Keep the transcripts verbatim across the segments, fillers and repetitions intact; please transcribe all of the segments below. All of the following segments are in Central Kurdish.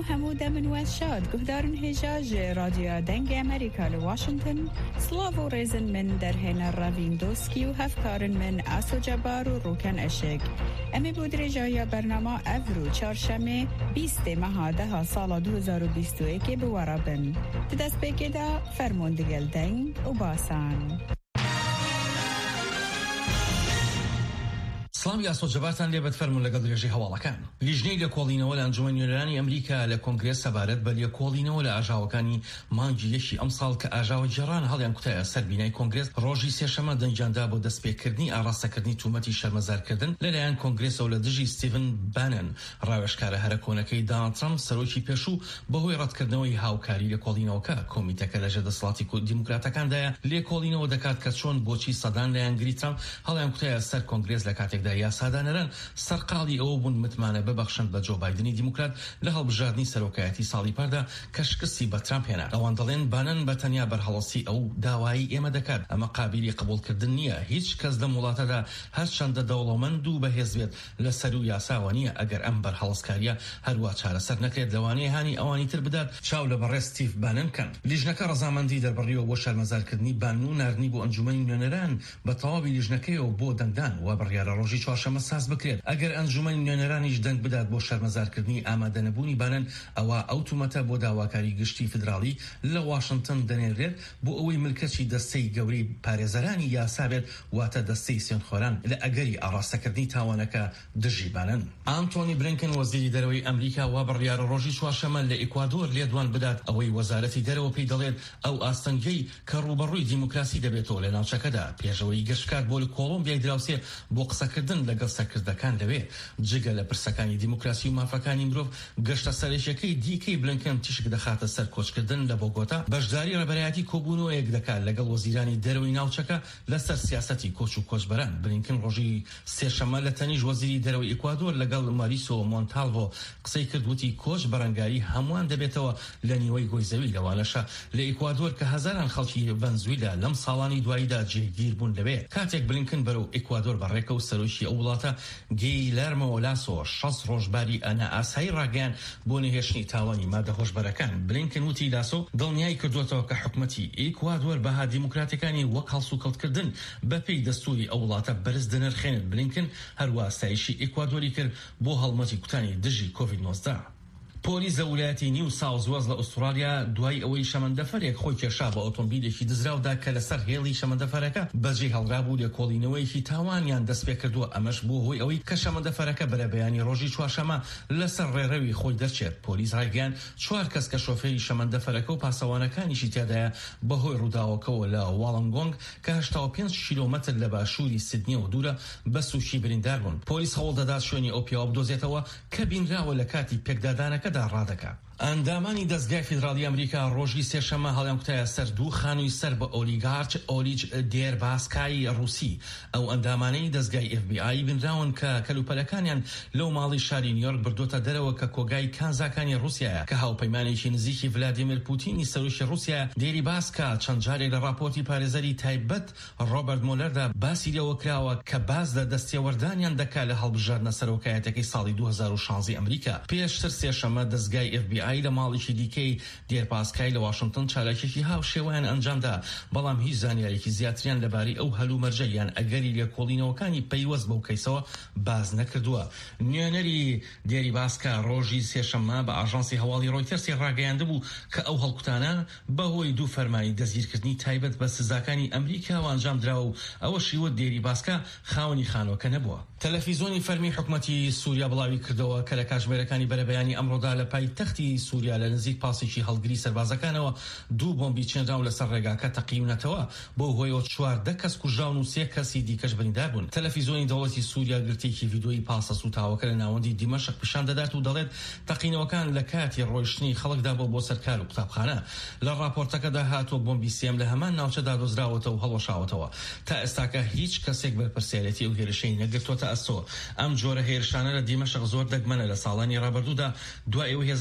حمودة من واشاد قهدار هجاج راديو دنگ أمريكا لواشنطن سلافو ريزن من درهن الرافين دوسكي وهفكار من آسو جبار وروكن أشق أمي بودري جايا برنامه أفرو چارشمه بیست مهاده سال دو هزار و بیست و یک بورابن تدست بگیده فرموندگل دنگ و باسان سڵامی ئاسۆجەبارتان لێبەت فەرمون لەگەڵ درێژەی هەواڵەکان. لیژنەی لێکۆڵینەوە لە ئەنجومەن نوێنەرانی ئەمریکا لە کۆنگرێس سەبارەت بە لێکۆڵینەوە لە ئاژاوەکانی مانگی یەکی ئەم ساڵ کە ئاژاوە جێڕان هەڵیان کوتایە سەر بینای کۆنگرێس ڕۆژی سێشەمە دەنجاندا بۆ دەستپێکردنی ئاڕاستەکردنی تومەتی شەرمەزارکردن لەلایەن کۆنگرێسەوە لە دژی ستیڤن بانن ڕاوێژکارە هەرە کۆنەکەی دۆناڵد ترامپ سەرۆکی پێشوو بەهۆی ڕەتکردنەوەی هاوکاری لێکۆڵینەوەکە کۆمیتەکە لە ژێردەسەڵاتی دیموکراتەکاندایە لێکۆڵینەوە دەکات کە چۆن بۆچی سەدان لایەنگری ترامپ هەڵیان کوتایە سەر کۆنگرێس لە کاتێکدا یاسادانەران سەرقاڵی ئەوە بوون متمانە ببەخشن بە جۆ بایدنی دیموکرات لە هەڵبژاردننی سەرۆکایەتی ساڵی پاردا کە شکستی بە ترامپ هێنا. ئەوان دەڵێن بانن بە تەنیا بەرهەڵەسی ئەو داوایی ئێمە دەکات ئەمە قابلی قبولکردن نییە. هیچ کەس لەم وڵاتەدا هەر چەندە دەوڵەمەند و بەهێز بێت لە سەر و یاساوە نییە ئەگەر ئەم بەرهەڵسکاریە هەروە چارەسەر نەکرێت لەوانەیە هانی ئەوانی تر بدات چاو لە بەڕێ ستیڤ بانن کەن. لیژنەکە ڕەزامەندی دەربڕیەوە بۆ شەرمەزارکردنی بانن و ناردنی بۆ ئەنجومەنی نوێنەران بە تەواوی لیژنەکەیەوە بۆ دەنگدان و بڕیارە ڕۆژی چوارشەممە ساز بکرێت. ئەگەر ئەنجومەنی نوێنەرانیش دەنگ بدات بۆ شەرمەزارکردنی ئامادەنەبوونی بانن ئەوە ئەو تومەتە بۆ داواکاری گشتی فدراڵی لە واشنگتن دەنێرێت بۆ ئەوەی ملکەچی دەستەی گەوری پارێزەرانی یاسا بێت واتە دەستەی سێنخۆران لە ئەگەری ئاڕاستەکردنی تاوانەکە دژی بانن. ئانتۆنی بلینکن وەزیری دەرەوەی ئەمریکا وا بڕیارە ڕۆژی چوارشەممە لە ئیکوادۆر لێدوان بدات ئەوەی وەزارەتی دەرەوە پێی دەڵێت ئەو ئاستەنگەی کە ڕوبەڕووی دیموکراسی دەبێتەوە لە ناوچەکەدا پێشەوەی گەشتکات بۆ لە کۆڵۆمبیای دراوسێ بۆ قسەکردن لەگەڵ سەرکردەکان دەبێت. جگە لە پرسەکانی دیموکراسی و مافەکانی مرۆڤ گەشتە سەرێشەکەی دیکەی بلینکن تیشک دەخاتە سەر کۆچکردن لە بۆگۆتا بەشداری ڕێبەرایەتی کۆبوونەوەیەک دەکات لەگەڵ وەزیرانی دەرەوەی ناوچەکە لەسەر سیاسەتی کۆچ و کۆچبەران. بلینکن ڕۆژی سێشەممە لە تەنیش وەزیری دەرەوەی ئیکوادۆر لەگەڵ ماریسۆ مۆنتالڤۆ قسەی کردوتی کۆچ بەرەنگاری هەمووان دەبێتەوە لە نیوەی گۆیزەوی لەوانەشە لە ئیکوادۆر کە هەزاران خەڵکی ڤەنزویلا لەم ساڵانی دواییدا جێگیر بوون لەوێ. کاتێک بلینکن بەرەو ئیکوادۆر بەڕێکە و سەرۆکی ئەو وڵاتە گیلەرمۆ لاسۆ شەش ڕۆژباری ئەنا ئاسایی ڕاگەیان بۆ نەهێشتنی تاوانی مادە هۆشبەرەکان. بلینکن وتی لاسۆ دڵنیای کردوێتەوە کە حکومەتی ئیکوادۆر بەها دیموکراتەکانی وەک هەڵسوکەوتکردن بەپێی دەستوری ئەو وڵاتە بەرز دەنرخێنێت. بلینکن هەروە ستایشی ئیکوادۆری کرد بۆ هەڵمەتی کوتانی دژی کۆڤید نۆزدە. پۆلیس لە ویلایەتی نیو ساوز وێلز لە ئوسترالیا دوای ئەوەی شەمەندەفەرێک خۆی کێشا بە ئۆتۆمبیلێکی دزراودا کە لەسەر هێڵی شەمەندەفەرەکە بەجێ هەڵرابوو لێکۆڵینەوەیەکی تاوانیان دەست پێ کردووە. ئەمەش بۆ هۆی ئەوەی کە شەمەندەفەرەکە بەرە بەیانی ڕۆژی چوارشەممە لەسەر ڕێڕەوی خۆی دەرچێت. پۆلیس ڕایگەیان چوار کەس کە شۆفێری شەمەندەفەرەکە و پاسەوانەکانیشی تیادایە بەهۆی ڕووداوەکەوە لە واڵنگۆنگ کە هەشتا و پێنج کیلۆمەتر لە باشووری سیدنیەوە دوورە بە سوشی بریندار بوون. پۆلیس هەوڵ دەدات شوێنی ئەو پیاوە بدۆزێتەوە کە بینراوە لە کاتی پێکدادانەکەدا ڕادەکات. ئەندامانی دەستگای فیدراڵی ئەمریکا ڕۆژی سێشەممە هەڵیان کوتایە سەر دوو خانووی سەر بە ئۆلیگارچ ئۆلیج دێرباسکای ڕووسی. ئەو ئەندامانەی دەستگای ئێف بی ئای بنراون کە کەلوپەلەکانیان لەو ماڵی شاری نیویۆرک بردوتە دەرەوە کە کۆگای کانزاکانی رووسایە کە هاوپەیمانێکی نزیکی ڤلادیمیر پوتینی سەرۆکی رووسیا دێریباسکا چەند جارێک لە راپۆرتی پارێزەری تایبەت ڕۆبەرت مۆلەردا باسی لەوە کراوە کە باز لە دەستێوەردانیان دەکات لە هەڵبژاردنە سەرۆکایەتەکەی ساڵی دو هەزار و شانزە ئەمریکا. پێشتر سێشەممە دەستگای ئێف بی ئای لە ماڵێکی دیکەی دێرپاسکای لە واشنگتن چالاکێکی هاو شێوەیان ئەنجامدا بەڵام هیچ زانیارێکی زیاتریان لەبارەی ئەو هەلومەرجە یان ئەگەری لێکۆڵینەوەکانی پەیوەست بەو کەیسەوە باز نەکردووە. نوێنەری دێریباسکا ڕۆژی سێشەممە بە ئاژانسی هەواڵی ڕۆیتەرسی ڕاگەیاندبوو کە ئەو هەڵکوتانە بەهۆی دوو فەرمانی دەستگیرکردنی تایبەت بە سزاکانی ئەمریکاوە ئەنجام دراوە و ئەوە شیوە دێریباسکا خاوەنی خانۆکە نەبووە. تەلەڤیزۆنی فەرمی حکومەتی سووریا بڵاوی کردەوە کە لە کاتژمێرەکانی بەرەبەیانی ئەمڕۆدا لە پایتەختی سووریا لە نزیک پاسێکی هەڵگری سەربازەکانەوە دوو بۆمبی چێنراون لەسەر ڕێگاکە تەقیونەتەوە بۆ هۆیەوە چواردە کەس کوژراون و سێ کەسی دیکەش بریندار بوون. تەلەڤیزۆنی دەوڵەتی سووریا گرتێکی ڤیدۆی پاسە سوتاوەکە لە ناوەندی دیمەشق پیشان دەدات و دەڵێت تەقینەوەکان لە کاتی ڕۆیشتنی خەڵکدا بۆ بۆ سەرکار و قوتابخانە. لە راپۆرتەکەدا هاتووە بۆمبی سێم لە هەمان ناوچەدا دۆزراوەتەوە و هەڵوەشاوەتەوە. تا ئێستاکە هیچ کەسێک بەرپرسیارەتی ئەو هێرشەی نەگرتوۆتە ئەستۆ. ئەم جۆرە هێرشانە لە دیمەشق زۆر دەگمەنە لە ساڵانی ڕابردوودا دوای ئەوەی هێزەکانی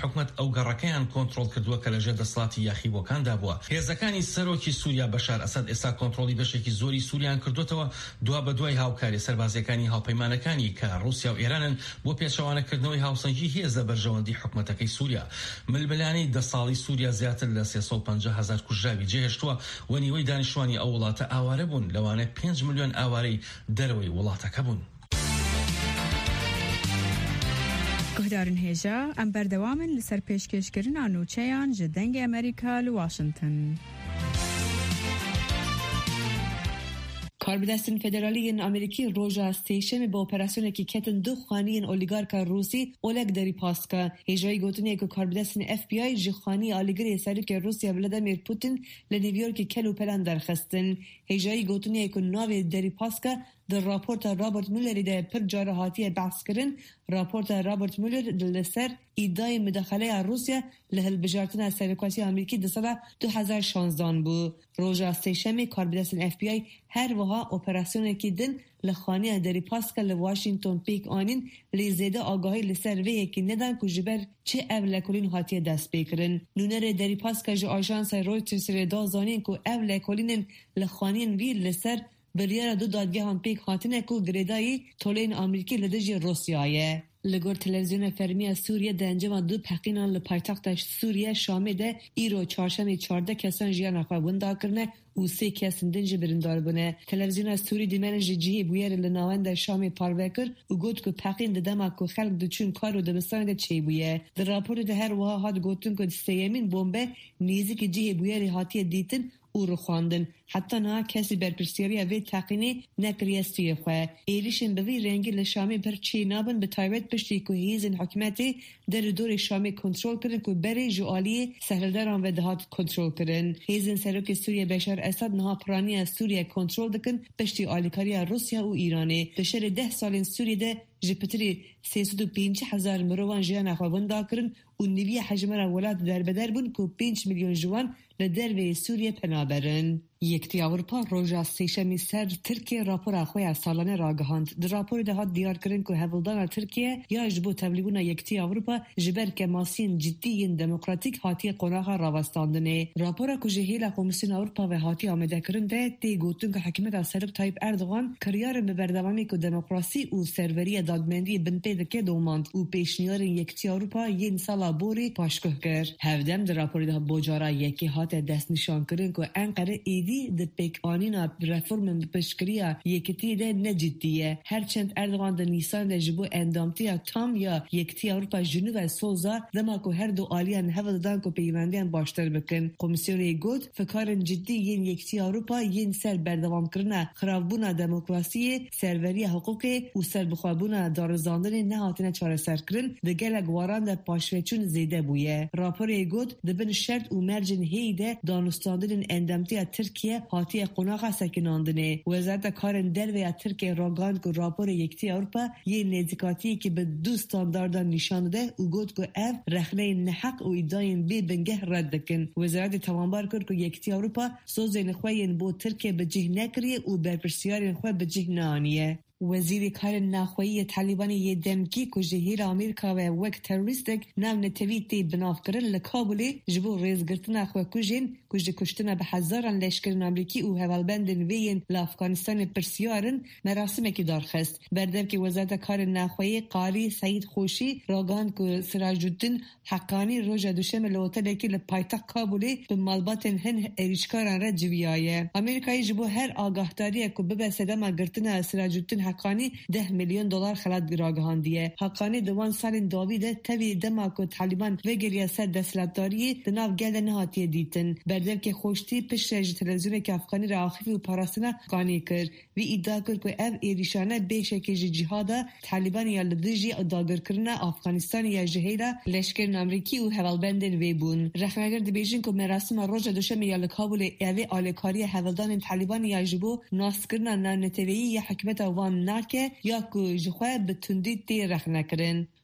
حکومت ئەو گەڕەکەیان کۆنتڕۆڵ کردووە کە لەژێر دەسەڵاتی یاخیبووەکاندا بووە. هێزەکانی سەرۆکی سووریا بەشار ئەسەد ئێستا کۆنتڕۆڵی بەشێکی زۆری سووریان کردوتەوە دوا بە دوای هاوکاری سەربازیەکانی هاوپەیمانەکانی کە رووسیا و ئێرانن بۆ پێچەوانەکردنەوەی هاوسەنگی هێزە بەرژەوەندی حکومەتەکەی سووریا. ململانی دە ساڵی سووریا زیاتر لە سێسەد و پەنجا هەزار کوژراوی جێهێشتووە و نیوەی دانیشتوانی ئەو وڵاتە ئاوارە بوون، لەوانە پێنج ملیۆن ئاوارەی دەرەوەی وڵاتەکە بوون. گهدارن هێژا ئەم بەردەوامن لەسەر پێشکەشکردنا نوچەیان ji dengê Amerîka li Washington. کاربدستن فدرالیین امریکی روژا استیشن با اپراسیونی کتن دو خانیین اولیگارکا روسی اولگ دری پاسکا هجای گوتنی که کاربدستن اف بی آی جخانی آلیگری سرک روسیا ولادیمیر پوتین لنیویورک کلو پلان درخستن هجای گوتنی که ناو دری پاسکا در راپورت رابرت مولر ده پر جارهاتی بحث کردن. راپورت رابرت مولر لسر ایدای مداخله روسیا لهل بجارتن سرکاتی امریکی در سال دو هزار و شانزده بود. روژا استیشن کاربدستن اف بی آی هر وها اپراسیونی که دن لخانی دری پاسکا لواشنگتن پیک آنین لیزیده آگاهی لسر وی یکی ندن که جبر چه او لکولین هاتی دست بکرن. نونر دری پاسکا جو آژانس رویترز ردا زانین که او لکولین لخانین وی لسر بریار دو دادگاه هم پیک هاتنه که گریدایی تولین امریکی لدجی روسیایه. لگور تلویزیون فرمی سوریه ده انجام دو پقینان لپایتخت سوریه شامی ده ایرو چهارشنبه چهارده کسان جیان اخواه بنده کرنه و سه کسان دنج برندار بونه. تلویزیون سوری دیمن جیه بویر لناوند شامی پاروکر و گوت که پقین ده دمه که خلق دو چون کار و دبستان ده چی بویه. در راپور ده هر وها هات گوتون که سیمین بومبه نیزی که جیه بویر هاتی دیتن او رو خواندن. حتی نه کسی برپرسیاری اوی تقینی نکریستوی خواه. ایلیشن بوی رنگی لشامی پر چی نابن به تایوت پشتی که هیزن حکمتی در دور شامی کنترول کرن که بری جوالی سهلداران و دهات کنترول کرن. هیزن سروک سوریه بشار اسد نها پرانی سوریه کنترول دکن پشتی آلیکاری روسیا و ایرانی. بشار ده سال سوریه ده جپتری سیصد و پنج هزار مروان جیان اخوابون دا کرن و نوی حجمه را ولاد در بدر بون که پنج میلیون جوان لدر و سوریه پنابرن. یکتی اروپا روژا سیشمی سر ترکیه راپور اخوی سالانه را گهاند. در راپور ده ها دیار کرن که هفلدان ترکیه یا جبو تبلیغون یکتی اروپا جبر که ماسین جدیین دموکراتیک هاتی قناغا راوستاندنه. راپور که جهیل کمیسیون اروپا و هاتی آمده کرن ده دی گوتون که حکمت سرب تایپ اردوغان کریار به بردوامی که دموکراسی و سروری دادمندی بنپید که دوماند و پیشنیار یکتی اروپا ین سالا بوری پاشکه کرد. هفدم در راپور ده بوجارا یکی هات دست نشان کرن که انقره ایدی د پیکانینا رفرم بشکریا یکتی ده نجدیه. هرچند اردوغان در نیسان ده جبو اندامتی تام یا یکتی اروپا جنوب و سوزا دما که هر دو آلیان هفت دان که پیوندیان باشتر بکن. کمیسیون گود فکارن جدی ین یکتی اروپا ین سر بردوام کرنا خراببونا دموکراسی سروری حقوقی و سر بخوابونا دارزاندن نهاتنه چاره سر کرن ده گلگ واران ده پاشوچون زیده بویه. راپور گود ده بن شرط و مرجن هیده دانستاندن اندامتی ترکیه هاتی قناغا سکناندنه. وزارت کارن دلوی ترکیه راگان که راپور یکتی اروپا یه نزدیکاتی که به دو ستانداردان نشان ده و گفت که اف رخنه نحق و ایداین بی بنگه رد کن. وزارت تمامبار کرد که یکتی اروپا سوزین خوین بو ترکیه به جه نکریه و برپرسیارین خواه به جه نانیه. وزیر کار ناخوایی طالبانی یه دمکی که جهیر امریکا و وک تروریستک نام نتویتی بناف کرن لکابلی جبو ریزگرتنا خواه کجین کجه کشتنا به هزاران لشکرین امریکی و هوالبندن وین لافغانستان پرسیارن مراسمه که دارخست. بردم که وزارت کار ناخوایی قاری سعید خوشی راگان که سراج الدین حقانی روژا دوشم لوتده که لپایتق کابلی به مالباتن هن اریشکاران را جویایه. امریکایی جبو هر آگاهداریه که ببه سدما گرتنا سراج الدین حقانی ده میلیون دلار خلات راگهاندیه. حقانی دوان سال داویده توی دما که طالبان وگریا سر دستلاتداری دناف گلد نهاتی دیتن. بردم که خوشتی پشت رج تلویزیون که افغانی را آخیفی و پاراستنا قانی کرد وی ادعا کرد که اف ایریشانه بیشه که جهادا طالبان یا لدجی اداگر کرنا افغانستان یا جهیدا لشکر امریکی و هوالبندن وی بون. رخنگر دی بیژن که مراسم روز دوشم یا لکابل اوی آلکاری هوالدان طالبان یا جبو ناس کرنا نتویی یا حکمت وان ناکه یا که جخواه به تندی تی رخ نکرن.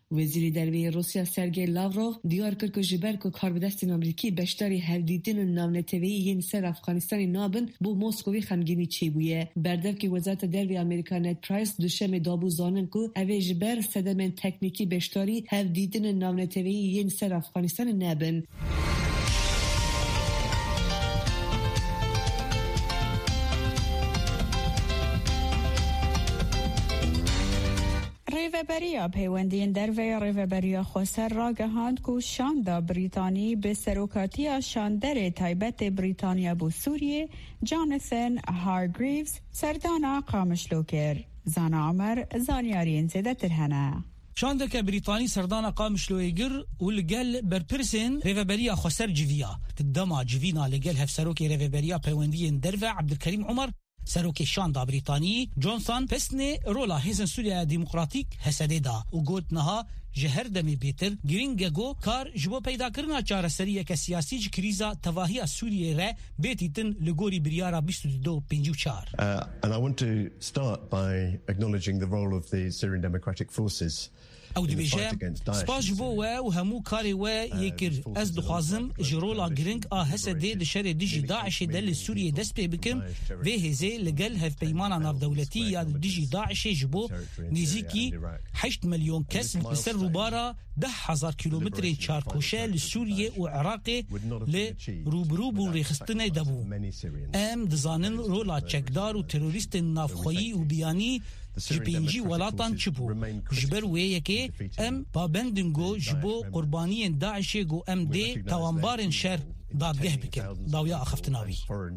وزیر دروی روسیا سرگئی لاوروف دیار کرد که جبر که کاربدستین امریکی بشتاری هفدیدن ناونتوی ین سر افغانستان نابن بو موسکوی خمگینی چی بویه. بردف که وزارت دروی امریکا نت پرایس دوشم دابو زانن که اوی جبر صدمن تکنیکی بشتاری هفدیدن ناونتوی ین سر افغانستان نابن. ریوبریا پیوندین در وی ریوبریا خسر را گهاند که شاندا بریتانی به سروکاتی شاندر تایبت بریتانیا بو سوریه جانثن هارگریوز سردانا قامشلو کر. زانا عمر زانیارین زیده ترهنه. شاندك بريطاني سردانا قامش لويجر ولقال بربرسن ريفابريا خسر جيفيا تدما جيفينا لقال هفسروكي ريفابريا بيوندين درفع عبد الكريم عمر سروكي شاندا بريطاني جونسون بسني رولا هيزن سوريا ديمقراطيك هسديدا وقوت نها جهر دمي بيتر جرينجاغو كار جبو پیدا کرنا چاره سریه که سیاسی ج کریزا تواهی سوریه ره بیتیتن لگوری بریارا بیست و دو پنجاه و چهار. Uh, and I want to start by acknowledging the role of the Syrian Democratic Forces. او دی بیجه سپاس جبو و و همو کاری و یکر از دخوازم جرولا گرنگ آهسته دی شر دیجی داعش دل سوریه دست پی بکن و هزه لگل هف پیمانا ناف دولتی یا دیجی داعش جبو نزیکی هشت میلیون کس لسر روبارا ده هزار کیلومتر چارکوشه لسوریه و عراق لروبرو بو ریخستن دبو. ام دزانن رولا چکدار و تروریست نافخویی و بیانی جبینجی ولاتان چبو جبر ویه که ام پابندنگو جبو قربانیین داعشی گو ام دی توانبارن شر دادگه بکن داویا اخفتناوی.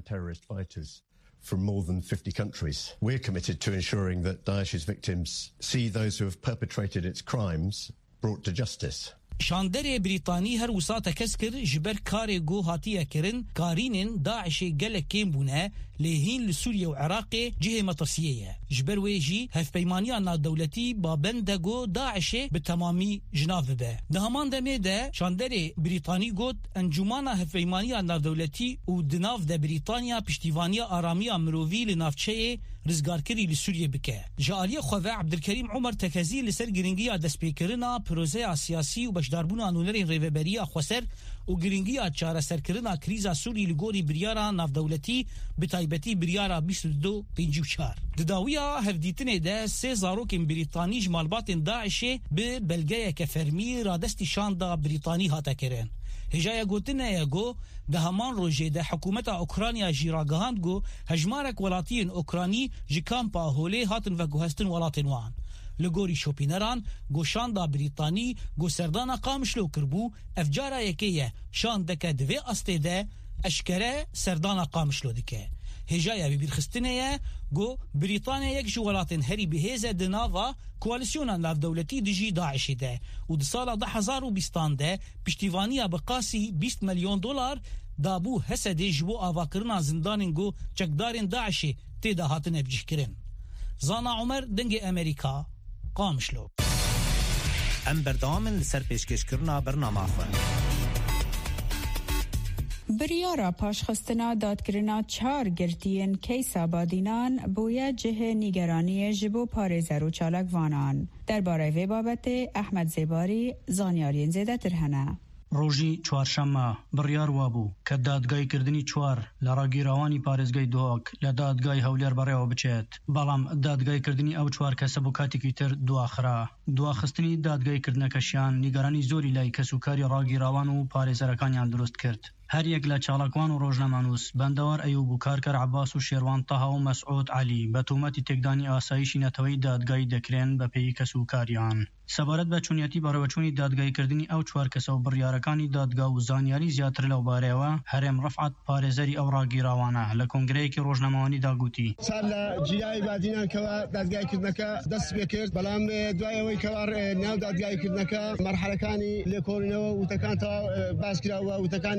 From more than fifty countries. We're committed to ensuring that Daesh's victims see those who have perpetrated its crimes brought to justice. شاندر بریتانی هر وساطه کسکر جبر کاری گو هاتیه کرن کارینن داعش گل کیم بونه لهین لسوریا و عراق جهه مطرسیه جبر ویجی هف پیمانیان دولتی با بندگو داعش به تمامی جناف به دهمان دمه ده شاندر بریتانی گوت انجمانا هف پیمانیان دولتی و دناف ده بریتانیا پشتیوانی آرامی مرووی لنافچه رزگارکری لسوریه بکه. جالی خواه عبدالکریم عمر تکزی لسر گرینگی دست پیکرنا پروژه سیاسی و بشداربون آنولر ریوبریا خسر و گرینگی چاره سرکرنا کریزا سوری لگوری بریارا ناف دولتی بتایبتی بریارا بیست و دو پنجاه و چهار. دداویا هفدیتنه ده سه زاروک بریتانی جمالبات داعشه به بلگه کفرمی را دستی شاندا بریتانی هاتا کرن. هجایا گوتنه یگو ده همان روژه ده حکومت اوکرانیا جیراگاهاند گو هجمارک ولاتین اوکرانی جی کامپا هوله هاتن و گوهستن ولاتین وان. لگوری شوپینران گو شاندا بریتانی گو سردانا قامشلو کربو افجارا یکیه شاندکه دوی استه ده اشکره سردانا قامشلو دکه. هجایا بی برخستنه گو بریتانیا یک جوالاتن هری بهیزه دناوا کوالسیونا ناف دولتی دیجی داعشی ده و ده سالا ده هزار و بیستان ده پشتیوانیا بقاسی بیست میلیون دلار دابو حسده جبو آواکرنا زندانین گو چکدارین داعشی تیدا هاتن ابجیح کرن. زانا عمر دنگ امریکا قامشلو ام بردامن لسر پیشکش کرنا برنامه خواه بریارا پاشخستنا دادگرنا چار گرتین کیسا بادینان بویا جه نیگرانی جبو پارزر و چالک وانان. در باره وی بابت احمد زیباری زانیارین زیده ترهنه. روژی چوارشەممە بڕیار وابوو کە دادگایکردنی چوار لە ڕاگیراوانی پارێزگای دۆک لە دادگای هەولێر بەڕێوە بچێت بەڵام دادگایکردنی ئەو چوار کەسە بۆ کاتێکی تر دواخرا دواخستنی دادگایکردنەکەشیان نیگەرانی زۆری لای کەسوکاری ڕاگیراوان و پارێزەرەکانیان دروست کرد. هر یک له چالاکوان و روزنامه‌نووس بندوار ایوب و کارکر عباس و شیروان طه و مسعود علی به تهمت تکدانی آسایشی نەتەوەی دادگای دەکرێن بە پێی کەسوکاریان. سەبارەت بە چوونەتی بەڕێوەچوونی دادگایکردنی ئەو چوار کەسە و بڕیارەکانی دادگا و زانیاری زیاتر لەو بارەیەوە هەرێم ڕەفعەت پارێزەری ئەو ڕاگیراوانە لە کۆنگرەیەکی ڕۆژنامەوانی داگوتی سال لە جیای بادینان کەوا دادگایکردنەکە دەست پێ کرد بەڵام دوایەوەی کەوا ناو دادگایکردنەکە مەرحەلەکانی لێکۆڵینەوە وتەکان تەواو باس کراوە وتەکان لە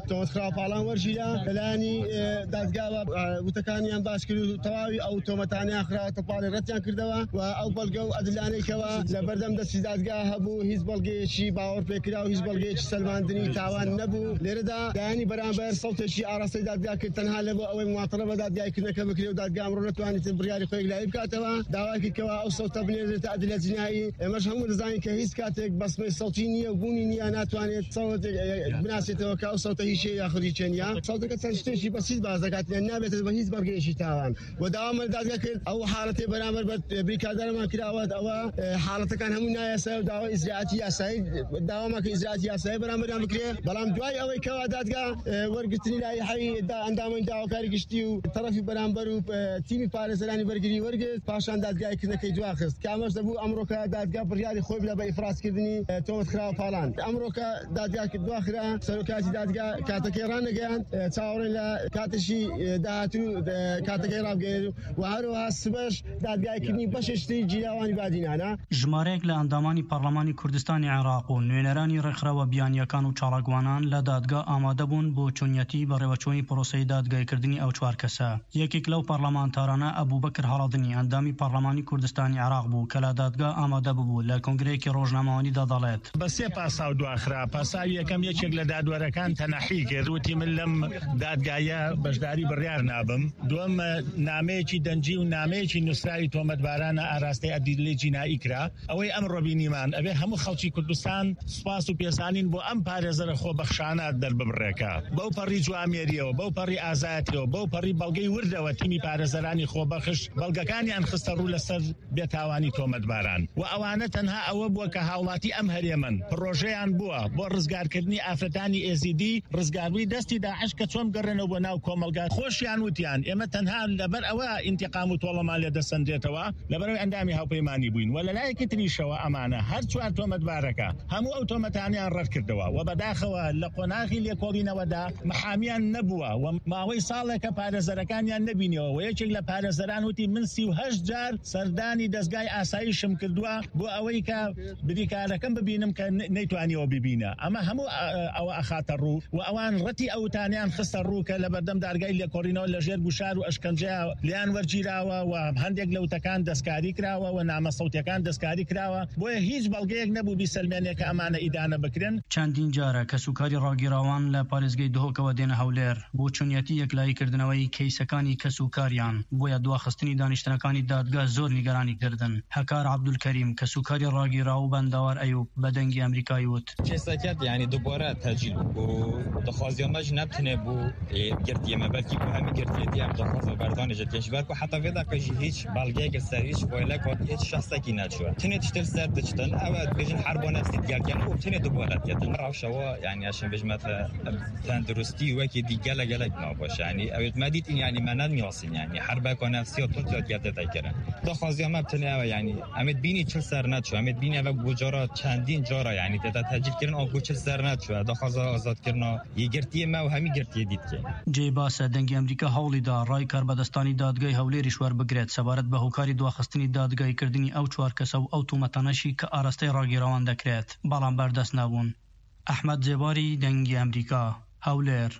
تۆمەت خراپاڵان وەرژیرا لەلایەنی دادگا وتەکانیان باش کرد و تەواوی ئەو تۆمەتانیان خراوەتە پاڵی ڕەتیان کردەوە و ئەو بەڵگە و ئەدلانەیەکەوە لە بەردەم دەستی دادگا هەبوو هیچ بەڵگەیەکی باوەڕ پێکرا و هیچ بەڵگەیەکی سەلماندنی تاوان نەبوو. لێرەدا لایەنی بەرامبەر سەڵتێکی ئاراستەی دادگا کرد تەنها لەبوو ئەوەی مواطنە بە دادگایکردنەکە بکرێ و دادگا ئەمڕۆ نەتوانێت بڕیاری خۆی لای بکاتەوە. داوای کردکەوە ئەو سەڵتە بنێرێتە ئەدلە جنایی. ئێمەش هەموو دەزانین کە هیچ کاتێک بەسمەی سەڵتی نییە و بوونی نییە ناتوانێت سەڵت بناسێتەوە کە ئەو سەڵتە هیچ یاخودی چێنیا. سەڵتەکە چەند شتێکی بەسیط باز دەکات نابێتێت بە هیچ بەڵگەیەکی تاوان و داوامە دادگا کرد ئەو حاڵەتی بەرامبەر بە بریکادارەمان کراوە ئەوە حاڵەتەکان هەموو نایاسا و داوای ئیجراعاتی یاسایی داوامە کە ئیجراعاتی یاسایی بەرامبەریان بکرێ. بەڵام دوای ئەوەی کەوا دادگا وەرگرتنی لایحەی ئەندامەی داواکاری گشتی و تەرەفی بەرامبەر و تیمی پارێزەرانی وەرگری وەرگرت پاشان دادگایکردنەکەی دواخست کە ئەمەش دەبوو ئەمڕۆکە دادگا بڕیاری خۆی بدە بە ئیفرازکردنی تۆمەت خراپاڵان. ئەمڕۆکە دادگا دواخرا سەرۆکاتی دادگا کاتەکەی ڕانەگەیاند چاوەڕێن لە کاتەشی داهاتوو کاتەکەی ڕابگەێنێت و هەروەها سبەش دادگایکردنی بەششتی جیاوانی بادینانە. ژمارەیەک لە ئەندامانی پەرلەمانی کوردستانی عێراق و نوێنەرانی ڕێکخراوە بیانیەکان و چاڵکوانان لە دادگا ئامادە بوون بۆ چۆنیەتی بەڕێوەچۆنی پرۆسەی دادگایکردنی ئەو چوار کەسە. یەکێک لەو پەرلەمانتارانە ئەبوبەکر هەڵەدنی ئەندامی پەرلەمانی کوردستانی عێراق بوو کە لە دادگا ئامادە ببوو لە کۆنگرەیەکی ڕۆژنامەوانی دەدەڵێت بە سێ پاساو دواخرا. پاساوی یەکەم یەکێک لە دادوەرەکان تەنەحی کرد وتی من لەم دادگایە بەشداری بڕیار نابم. دووەم نامەیەکی دەنجی و نامەیەکی نووسراوی تۆمەتبارانە ئاراستەی ئەدیلەی جینایی کرا. ئەوەی ئەم ڕۆبینیمان ئەبێ هەموو خەڵکی کوردستان سوپاس و پێسانین بۆ ئەم پارێزەرە خۆبەخشانە دەرببڕێکە بەو پەڕی جوامێریەوە بەو پەڕی ئازاتیەوە بەو پەڕی بەڵگەی وردەوە تیمی پارێزەرانی خۆبەخش بەڵگەکانیان خستە ڕوو لەسەر بێتاوانی تۆمەتباران و ئەوانە تەنها ئەوە بووە کە هاوڵاتی ئەم هەرێمن پرۆژەیان بووە بۆ ڕزگارکردنی ئافرەتانی ئێزیدی ڕزگاروی دەستی داعش کە چۆن گەڕێنەوە بۆ ناو کۆمەلگا. خۆشیان وتیان ئێمە تەنها لەبەر ئەوە ئینتیقام و تۆڵەمان لێ دەسەندێتەوە لەبەرەوەی ئەندامی هاوپەیمانی بووین و لەلایەکی تریشەوە ئەمانە هەر چوار تۆمەتبارەکە هەموو ئەو تۆمەتانیان ڕەت کردەوە و بەداخەوە لە قۆناغی لێکۆڵینەوەدا محامیان نەبووە و ماوەی ساڵێکە پارێزەرەکانیان نەبینەوە و یەکێک لە پارێزەران وتی من سی و هەشت جار سەردانی دەستگای ئاسایشم کردووە بۆ ئەوەی کە بریکارەکەم ببینم کە نەیتوانیەوە ببینە. ئەمە هەموو ئەوە ئەخاتە ڕوو و ئەوان ڕەتی ئەوتانیان خستە ڕوو کە لە بەردەم دارگای لێکۆڵینەوە لە ژێر بوشار و ئەشکەنجەیە لیان وەرگیراوە و هەندێک لەوتەکان دەستکاری کراوە و نامە سەوتیەکان دەستکاری کراوە بۆیە هیچ بەڵگەیەک نەبوو بیسەلمێنێک کە ئەمانە ئیدانە بکرێن. چەندین جارە کە سوکاری ڕاگیراوان لە پارێزگای دهۆکەوە دێنە هەولێر بۆ چۆنیەتی یەکلاییکردنەوەی کەیسەکانی کەس و کاریان بۆیە دواخستنی دانیشتنەکانی دادگا زۆر نیگەرانی کردن. هەکار عەبدولکەریم کە سوکاری ڕاگیراو و بەنداوار ئەیوب بە دەنگی ئەمریکای وت کێسەکەت یعنی دووبارە تەجیل بوو دەخوازیەمەش نەبتنێ بوو گرتیەمە بەلکی بۆ هەمی گرتێتی ئەم دەخوازە بەردانێژە کێشبەر و حتا vێدا کەژی هیچ بەڵگەیەکی سەر هیچ فۆیلەک هیچ شەخسێکی ناچووە تنێت شتر سەر دچتن ئەوە بێژن هەر بۆ نەفسی دیارکەن و تنێت دووبارە تێتن ڕاوشەوە یعنی ئەشن بژمەتە تەندروستی وەکی دیگەلە گەلێک ناوبەش یعنی ئەوێت مەدیتین یعنی مەنەد میوەسین یعنی هەر بەکۆ نەفسی و تۆ گەتێتەکەرن دەخوازیەمە بتنێەوە یعنی ئەمێت بینی چل سەر ناچوو ئەمێت بینی ئەوە بۆجارە چەندین جارە یعنی تێدا تەجیلکردن ئەو بۆ چل سەر ناچووە دەخوازە ئازادکردنەوە یەگرتیەمە و هەمی گرتیە دیتکە. جێ باسە دەنگی ئەمریکا هەوڵیدا ڕای کاربەدەستانی دادگای هەولێری شوار بگرێت سەبارەت بە هۆکاری دواخستنی دادگایکردنی ئەو چوار کەسە و ئەو تومەتانەشی کە ئاراستەی ڕاگیراوان دەکرێت بەڵام بەردەست نابوون. ئەحمەد جێباری دەنگی ئەمریکا هەولێر.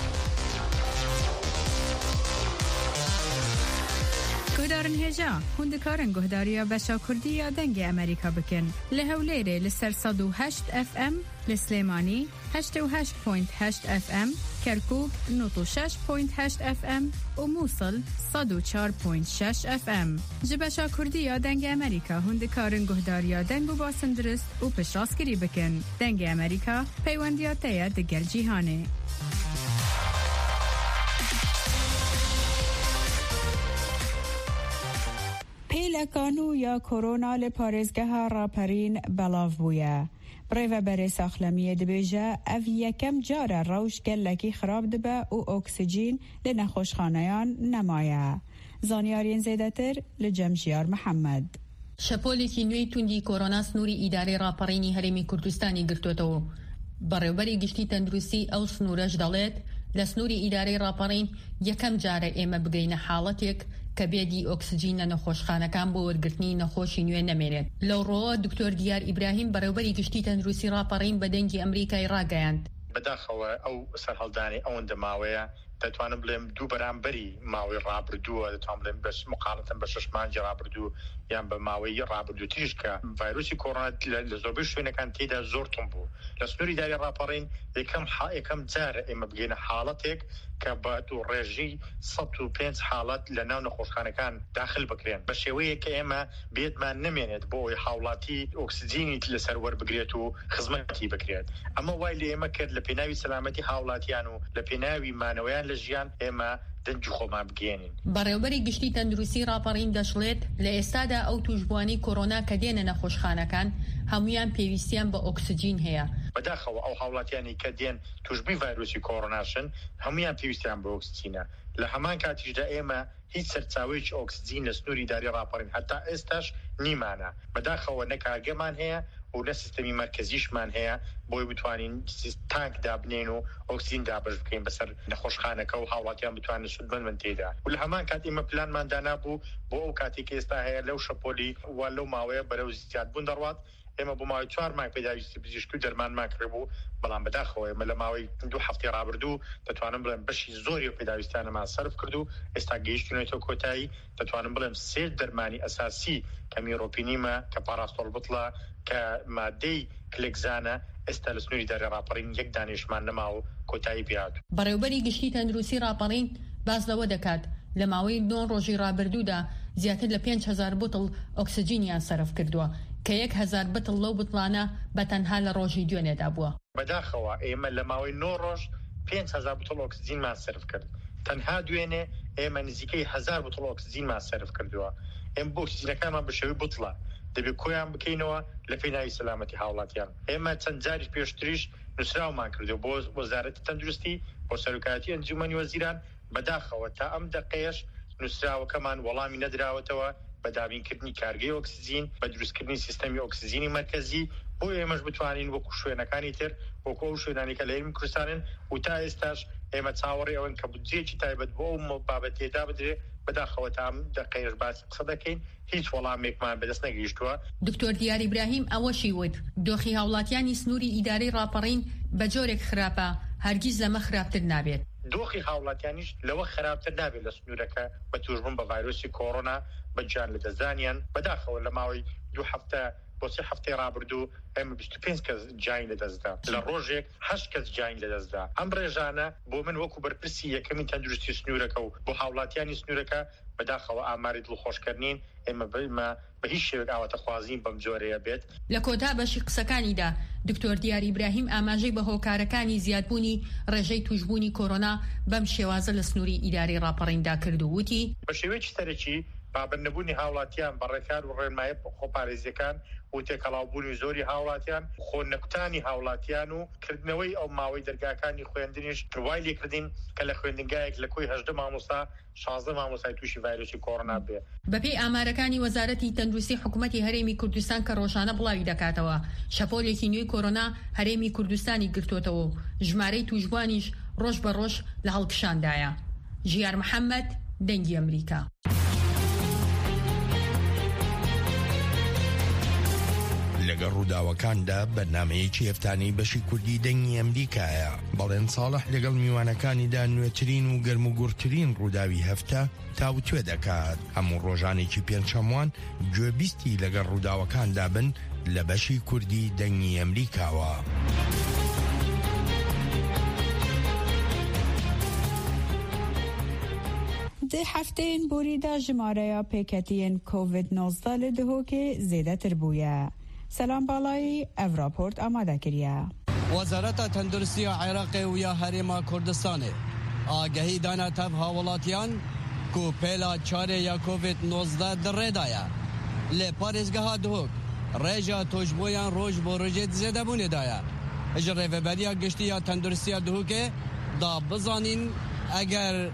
گهدارن هێژا هوندکارن گهداریە بەشا کوردیە دەنگی ئەمریکا بکەن لە هەولێرێ لەسەر سەد و هەشت ئەف ئەم لە سلێمانی هەشتە و هەشت پۆینت هەشت ئەف ئەم کەرکووک نۆت و شەش پۆینت هەشت ئەف ئەم و مووسڵ سەد و چوار پۆینت شەش ئەف ئەم ji بەشا کوردیە دەنگی ئەمریکا هوندکارن گهداریە دەنگ و باسن درست و پشتڕاستگیری بکەن دەنگی ئەمریکا پەیوەندیە تەیە دەگەل جیهانێ. پێلەکان و یا کۆرۆنا لە پارێزگەها ڕاپەرین بەڵاو بوویە. ڕێڤەبەرێ ساخلەمیە دەبێژە ئەڤ یەکەم جارە ڕەوش گەلێکی خراپ دەبە و ئۆکسیجین لە نەخۆشخانەیان نەمایە. زانیاریان زێدەتر لە جەمژیار محەممەد. شەپۆلێکی نوێی توندی کۆرۆنا سنووری ئیدارەی ڕاپەڕینی هەرێمی کوردستانی گرتوێتەوە. بەڕێوەبەری گشتی تەندروستی ئەو سنوورەش دەڵێت لە سنووری ئیدارەی ڕاپەڕین یەکەم جارە ئێمە بگەینە حاڵەتێک کە بێدی ئۆکسیجین لە نەخۆشخانەکان بۆ وەرگرتنی نەخۆشی نوێ نەمێنێت. لەو ڕۆوە دکتۆر دیار ئیبراهیم بەڕێوەبەری گشتی تەندروستی ڕاپەڕین بە دەنگی ئەمریکای ڕاگەیاند. بەداخەوە ئەو سەرهەڵدانی ئەوەندە ماوەیە دەتوانم بڵێم دوو بەرامبەری ماوەی ڕابردووە دەتوانم بڵێم بەس مقاڵەتەن بە شەش مانگی ڕابردوو یان بە ماوەی ڕابردوو تریش کە ڤایرۆسی کۆڕۆنا لە زۆربەی شوێنەکان تێدا زۆر توند بوو. لە سنووری داری ڕاپەڕین یەکەم یەکەم جارە ئێمە بگەینە حاڵەتێک کە بە دوو ڕێژی سەد و پێنج حاڵەت لە ناو نەخۆشخانەکان داخل بکرێن بە شێوەیە کە ئێمە بێتمان نمێنێت بۆ ئەوەی هاوڵاتی ئۆکسجینی لەسەر وەربگرێت و خزمەتی بکرێت. ئەمە وای لە ئێمە کرد لە پێناوی سەلامەتی هاوڵاتیان و لە پێناوی مانەوەیان لە ژیان ئێمە دەنگی خۆمان بگێنین. بەڕێوەبەری گشتی تەندروستی ڕاپەڕین دەشڵێت لە ئێستادا ئەو توشبوانی کۆرۆنا کە دێنە نەخۆشخانەکان هەمویان پێویستیان بە ئۆکسجین هەیە. بەداخەوە ئەو هاوڵاتیانی کە دێن توشبووی ڤایرۆسی کۆڕۆناشن هەمویان پێویستیان بە ئۆکسجینە. لە هەمان کاتیشدا ئێمە هیچ سەرچاوەیەکی ئۆکسجین لە سنووری داری ڕاپەڕین هەتا ئێستاش نیمانە. بەداخەوە نە کارگەمان هەیە و لە سیستەمی مرکزیشمان هەیە بۆی بتوانین تانک دابنێن و ئۆکسجین دابش بکەین بەسەر نەخۆشخانەکە و هاوڵاتیان بتوانن سودمەند من تێدا. و لە هەمان کات ئێمە پلانمان دانابوو بۆ ئەو کاتێک ئێستا هەیە لەو شەپۆلی وا لەو ماوەیە بەرەو زیادبوون دەڕوات. ئێمە بۆ ماوەی چوار مانگ پێداویستی پزیشکی و دەرمانمان کردبوو، بەڵام بەداخەوە ئێمە لە ماوەی دوو هەفتەی ڕابردوو دەتوانم بڵێم بەشی زۆری پێداویستانەمان سەرف کرد و ئێستا گەیشتونەوەیەوە کۆتایی دەتوانم بڵێم سێ دەرمانی ئەساسی کە میڕۆپینیمە کە پاراستۆڵ بتڵە کە مادەی کلێکزانە ئێستا لە سنووری داری ڕاپەڕین یەک دانیشمان نەما و کۆتایی پێهات. بەڕێوەبەری گشتی تەندروستی ڕاپەڕین باس لەوە دەکات لە ماوەی نۆ ڕۆژی ڕابردوودا زیاتر لە پێنج هەزار بوتڵ ئۆکسجینیان سەرف کردووە کە یەک هەزار بتڵ لەو بتڵانە بەتەنها لە ڕۆژی دوێنێدا بووە. بەداخەوە ئێمە لە ماوەی نۆ ڕۆژ پێنج هەزار بوتڵ ئۆکسجینمان سەرف کرد. تەنها دوێنێ ئێمە نزیکەی هەزار بوتڵ ئۆکسجینمان سەرف کردووە. ئێمە بۆ ئۆکسجینەکانمان بە شێوەی بوتڵە دەبێت کۆیان بکەینەوە لە پێناوی سەلامەتی هاوڵاتیان. ئێمە چەند جاری پێشتریش نووسراومان کردو بۆ وەزارەتی تەندروستی بۆ سەرۆکایەتی ئەنجومەنی وەزیران. بەداخەوە تا ئەم دەقەیەش نووسراوەکەمان وەڵامی نەدراوەتەوە بە دابینکردنی کارگەی ئۆکسجین بە دروستکردنی سیستەمی ئۆکسجینی مرکزی بۆ ئێمەش بتوانین وەکو شوێنەکانی تر وەکو ئەو شوێنانی کە لە هێرمی کوردستانن و تا ئێستاش ئێمە چاوەڕێ ئەوەن کە بودجێکی تایبەت بۆ ئەو بابەت تێدا بدرێت. بەداخەوە تا ئەم دەقەیەش باسی قسە دەکەین هیچ وەڵامێکمان بەدەست نەگەیشتووە. دکتۆر دیار ئیبراهیم ئەوەشی وت دۆخی هاوڵاتیانی سنووری ئیدارەی ڕاپەڕین بە جۆرێک خراپە هەرگیز لەمە خراپتر نابێت. دۆخی هاوڵاتیانیش لەوە خراپتر نابێت لە سنوورەکە بە توشبوون بە ڤایرۆسی کۆڕۆنا بە گیان لە دەستدانیان. بەداخەوە لە ماوەی دوو هەفتە بۆ سێ هەفتەی ڕابردوو ئێمە بیست و پێنج کەس گیانی لەدەستدا، لە ڕۆژێک هەشت کەس گیانی لەدەستدا. ئەم ڕێژانە بۆ من وەکو بەرپرسی یەکەمی تەندروستی سنوورەکە و بۆ هاوڵاتیانی سنوورەکە بەداخەوە ئاماری دڵخۆشکردنین ئێمە بمە بە هیچ شێوەیەک ئاواتەخوازین بەم جۆرەیە بێت. لە کۆتا بەشی قسەکانیدا دکتۆر دیار ئیبراهیم ئاماژەی بە هۆکارەکانی زیادبوونی ڕێژەی توشبوونی کۆرۆنا بەم شێوازە لە سنووری ئیدارەی ڕاپەڕیندا کرد و وتی بە شێوەیەکی سەرەکی بابەنەبوونی هاوڵاتیان بەڕێکار و ڕێنمایی خۆپارێزیەکان و تێکەڵاوبوونی زۆری هاوڵاتیان خۆ نەکوتانی هاوڵاتیان و کردنەوەی ئەو ماوەی دەرگاکانی خوێندنیش ڕوای لێکردین کە لە خوێندنگایەک لە کۆی هەژدە مامۆستا شازدە مامۆستای تووشی ڤایرۆسی کۆڕۆنا بێ. بەپێی ئامارەکانی وەزارەتی تەندروستی حکوومەتی هەرێمی کوردستان کە ڕۆژانە بڵاوی دەکاتەوە شەپۆلێکی نوێی کۆرۆنا هەرێمی کوردستانی گرتوتەوە و ژمارەی توشبوانیش ڕۆژ بە ڕۆژ لە هەڵکشاندایە. ژیار محەممەد دەنگی ئەمریکا. لەگەڵ ڕووداوەکاندا بەرنامەیەکی هەفتانەی بەشی کوردی دەنگی ئەمریکایە. بەڵێن ساڵح لەگەڵ میوانەکانیدا نوێترین و گەرم و گورترین ڕووداوی هەفتە تاوتوێ دەکات. هەموو ڕۆژانێکی پێنجشەموان گوێبیستی لەگەڵ ڕووداوەکاندا بن لە بەشی کوردی دەنگی ئەمریکاوە. ده هفتهین بوریدا ژمارەیە پێکەتیên کوڤید نۆزدە لە دهۆکê زێدەتر بووە. سەلام باڵایی ئەڤ راپۆرت ئامادە کردیە. وەزارەتە تەندروستیە عێراقê و یا هەرێما کوردستانê ئاگەهی دانا tev هاوڵاتیان ku pêla çarê ya کوڤید نۆزدە di rêdaya. Lê parêzgeha dihok rêja tojboyan roj bo rojê zêdebûnê daye. Ji rêveberiya giştî ya tenduristiya dihokê da bizanîn eger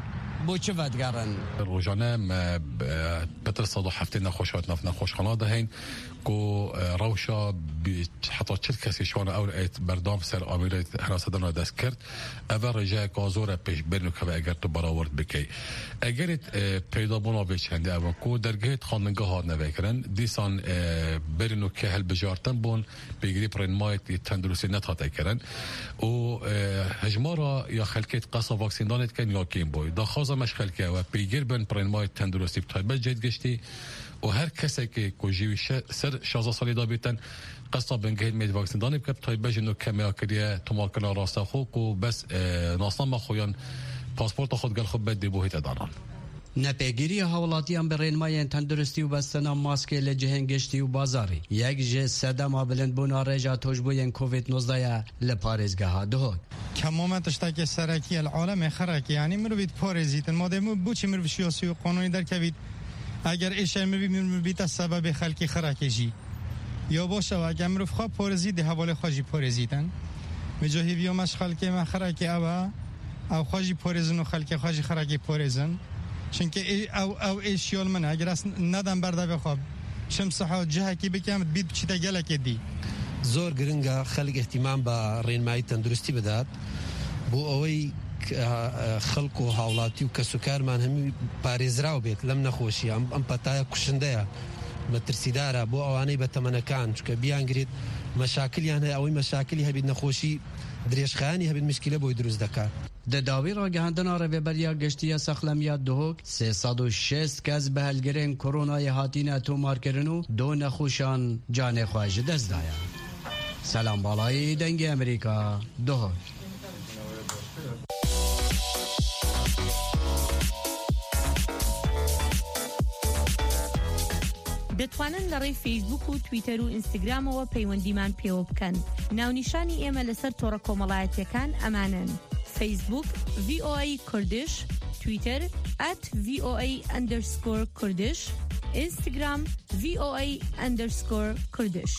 بۆ چ ڤەدگەڕن ڕۆژانە بەتر سەد و هەفتەی نەخۆشات ناف نەخۆشخانە دەهەین کو ڕەوشە حتا چل کەسیشوانە ئەو ئەیت بەردام سەر ئامێرەی هەراسەدانە دەست کرد ئەڤە ڕێژەیەکا زۆرە پێشبێن و کەوە ئەگەر تو بەراورد بکەی ئەگەرت پەیدابوونا بێ چەندی ئەوە کو دەرگێت خاننگە هات نەڤێکردن دیسان برن و کە هەلبژارتن بوون پێگیری پڕێنمایەتی تەندروستی نەتاتەکردن و هەژمارە یا خەلکێت قەسە ڤاکسیندانێت کەن یا کێم بۆی داخوازە مەش خەلکەوە پێگیر بن پڕێنمای تەندروستی بتایبەت جێت گشتی و هەر کەسێکی کوژیوی سەر شازە ساڵی دابێتن قەستا بنگهێت مێت ڤاکسیندانی بکە بتایبەژن و کەمیاکریە تۆماکردنا ڕاستەخۆ و بەس ناسنامە خۆیان پاسپۆرتە خۆت گەل خۆ بەدێ بۆ هیتە دانان نەپێگیری هاوڵاتیان بە ڕێنمایان تەندروستی و بەستەنا ماسکێ لە جەهێن گەشتی و بازاری یەک ژێ سەدەما بلندبوونا ڕێژا تۆشببوویان کۆڤید نۆزدەیە لە پارێزگەها دهۆت کەمۆمە تشتێکی سەرەکیە لە عالەمێ خەرەکی یانی مرۆڤیت پارێزیتن مادەم بۆچی مرۆڤ سیاسی و قانونی دەرکەویت ئەگەر ئێشە مرۆڤی مرۆڤیتە سەبەبی خەلکی خەرەکێژی یا باشەوە ئەگەر مرۆڤ خوا پارێزی دە هەواڵی خۆشی پارێزیتن مجاهیڤیۆ مەش خەلکێ مە خەرەکی ئەوە ئەو خۆشی پارێزن و خەلکی خۆشی خەرەکی پارێزن چونکە ئەو ئەو ئێشیۆل منە ئەگەر نەدەم بەردە بخواب شم سەحا جهەکی بکەمت بیت بچیتە گەلێکی دی زۆر گرنگە خەڵک احتیمام بە ڕێنمایی تەندروستی بدات بۆ ئەوەی خەڵک و هاوڵاتی و کەسوکارمان هەمی پارێزراو بێت لەم نەخۆشی ئەم پەتایە کوشندەیە مەترسیدارە بۆ ئەوانەی بە تەمەنەکان چکە بیانگرێت مەشاکلیان هەیە ئەوەی مەشاکلی هەبێت نەخۆشی درێژخایانی هەبێت مشکلە بۆی دروست دەکات دەداوی ڕاگەهاندنا ڕێبەریا گەشتیە سەخلەمیات دهۆک سێسەد و شەست کەس بە هەلگرێن کۆرۆنای هاتینە تۆمارکردن و دۆ نەخۆشان جانێ خۆش دەستدایە سەلام باڵایی دەنگی ئەمریکا دهۆک دەتوانن لە ڕێی فەیسبوک و تویتەر و ئینستاگرامەوە پەیوەندیمان پێوە بکەن ناونیشانی ئێمە لەسەر تۆڕە کۆمەڵایەتیەکان ئەمانن فەیسبوک ڤی ئۆ ئەی کوردش تویتەر ئەت ڤی ئۆ ئەی ئەندەرسکۆر کوردش ئینستاگرام ڤی ئۆ ئەی ئەندەرسکۆر کوردش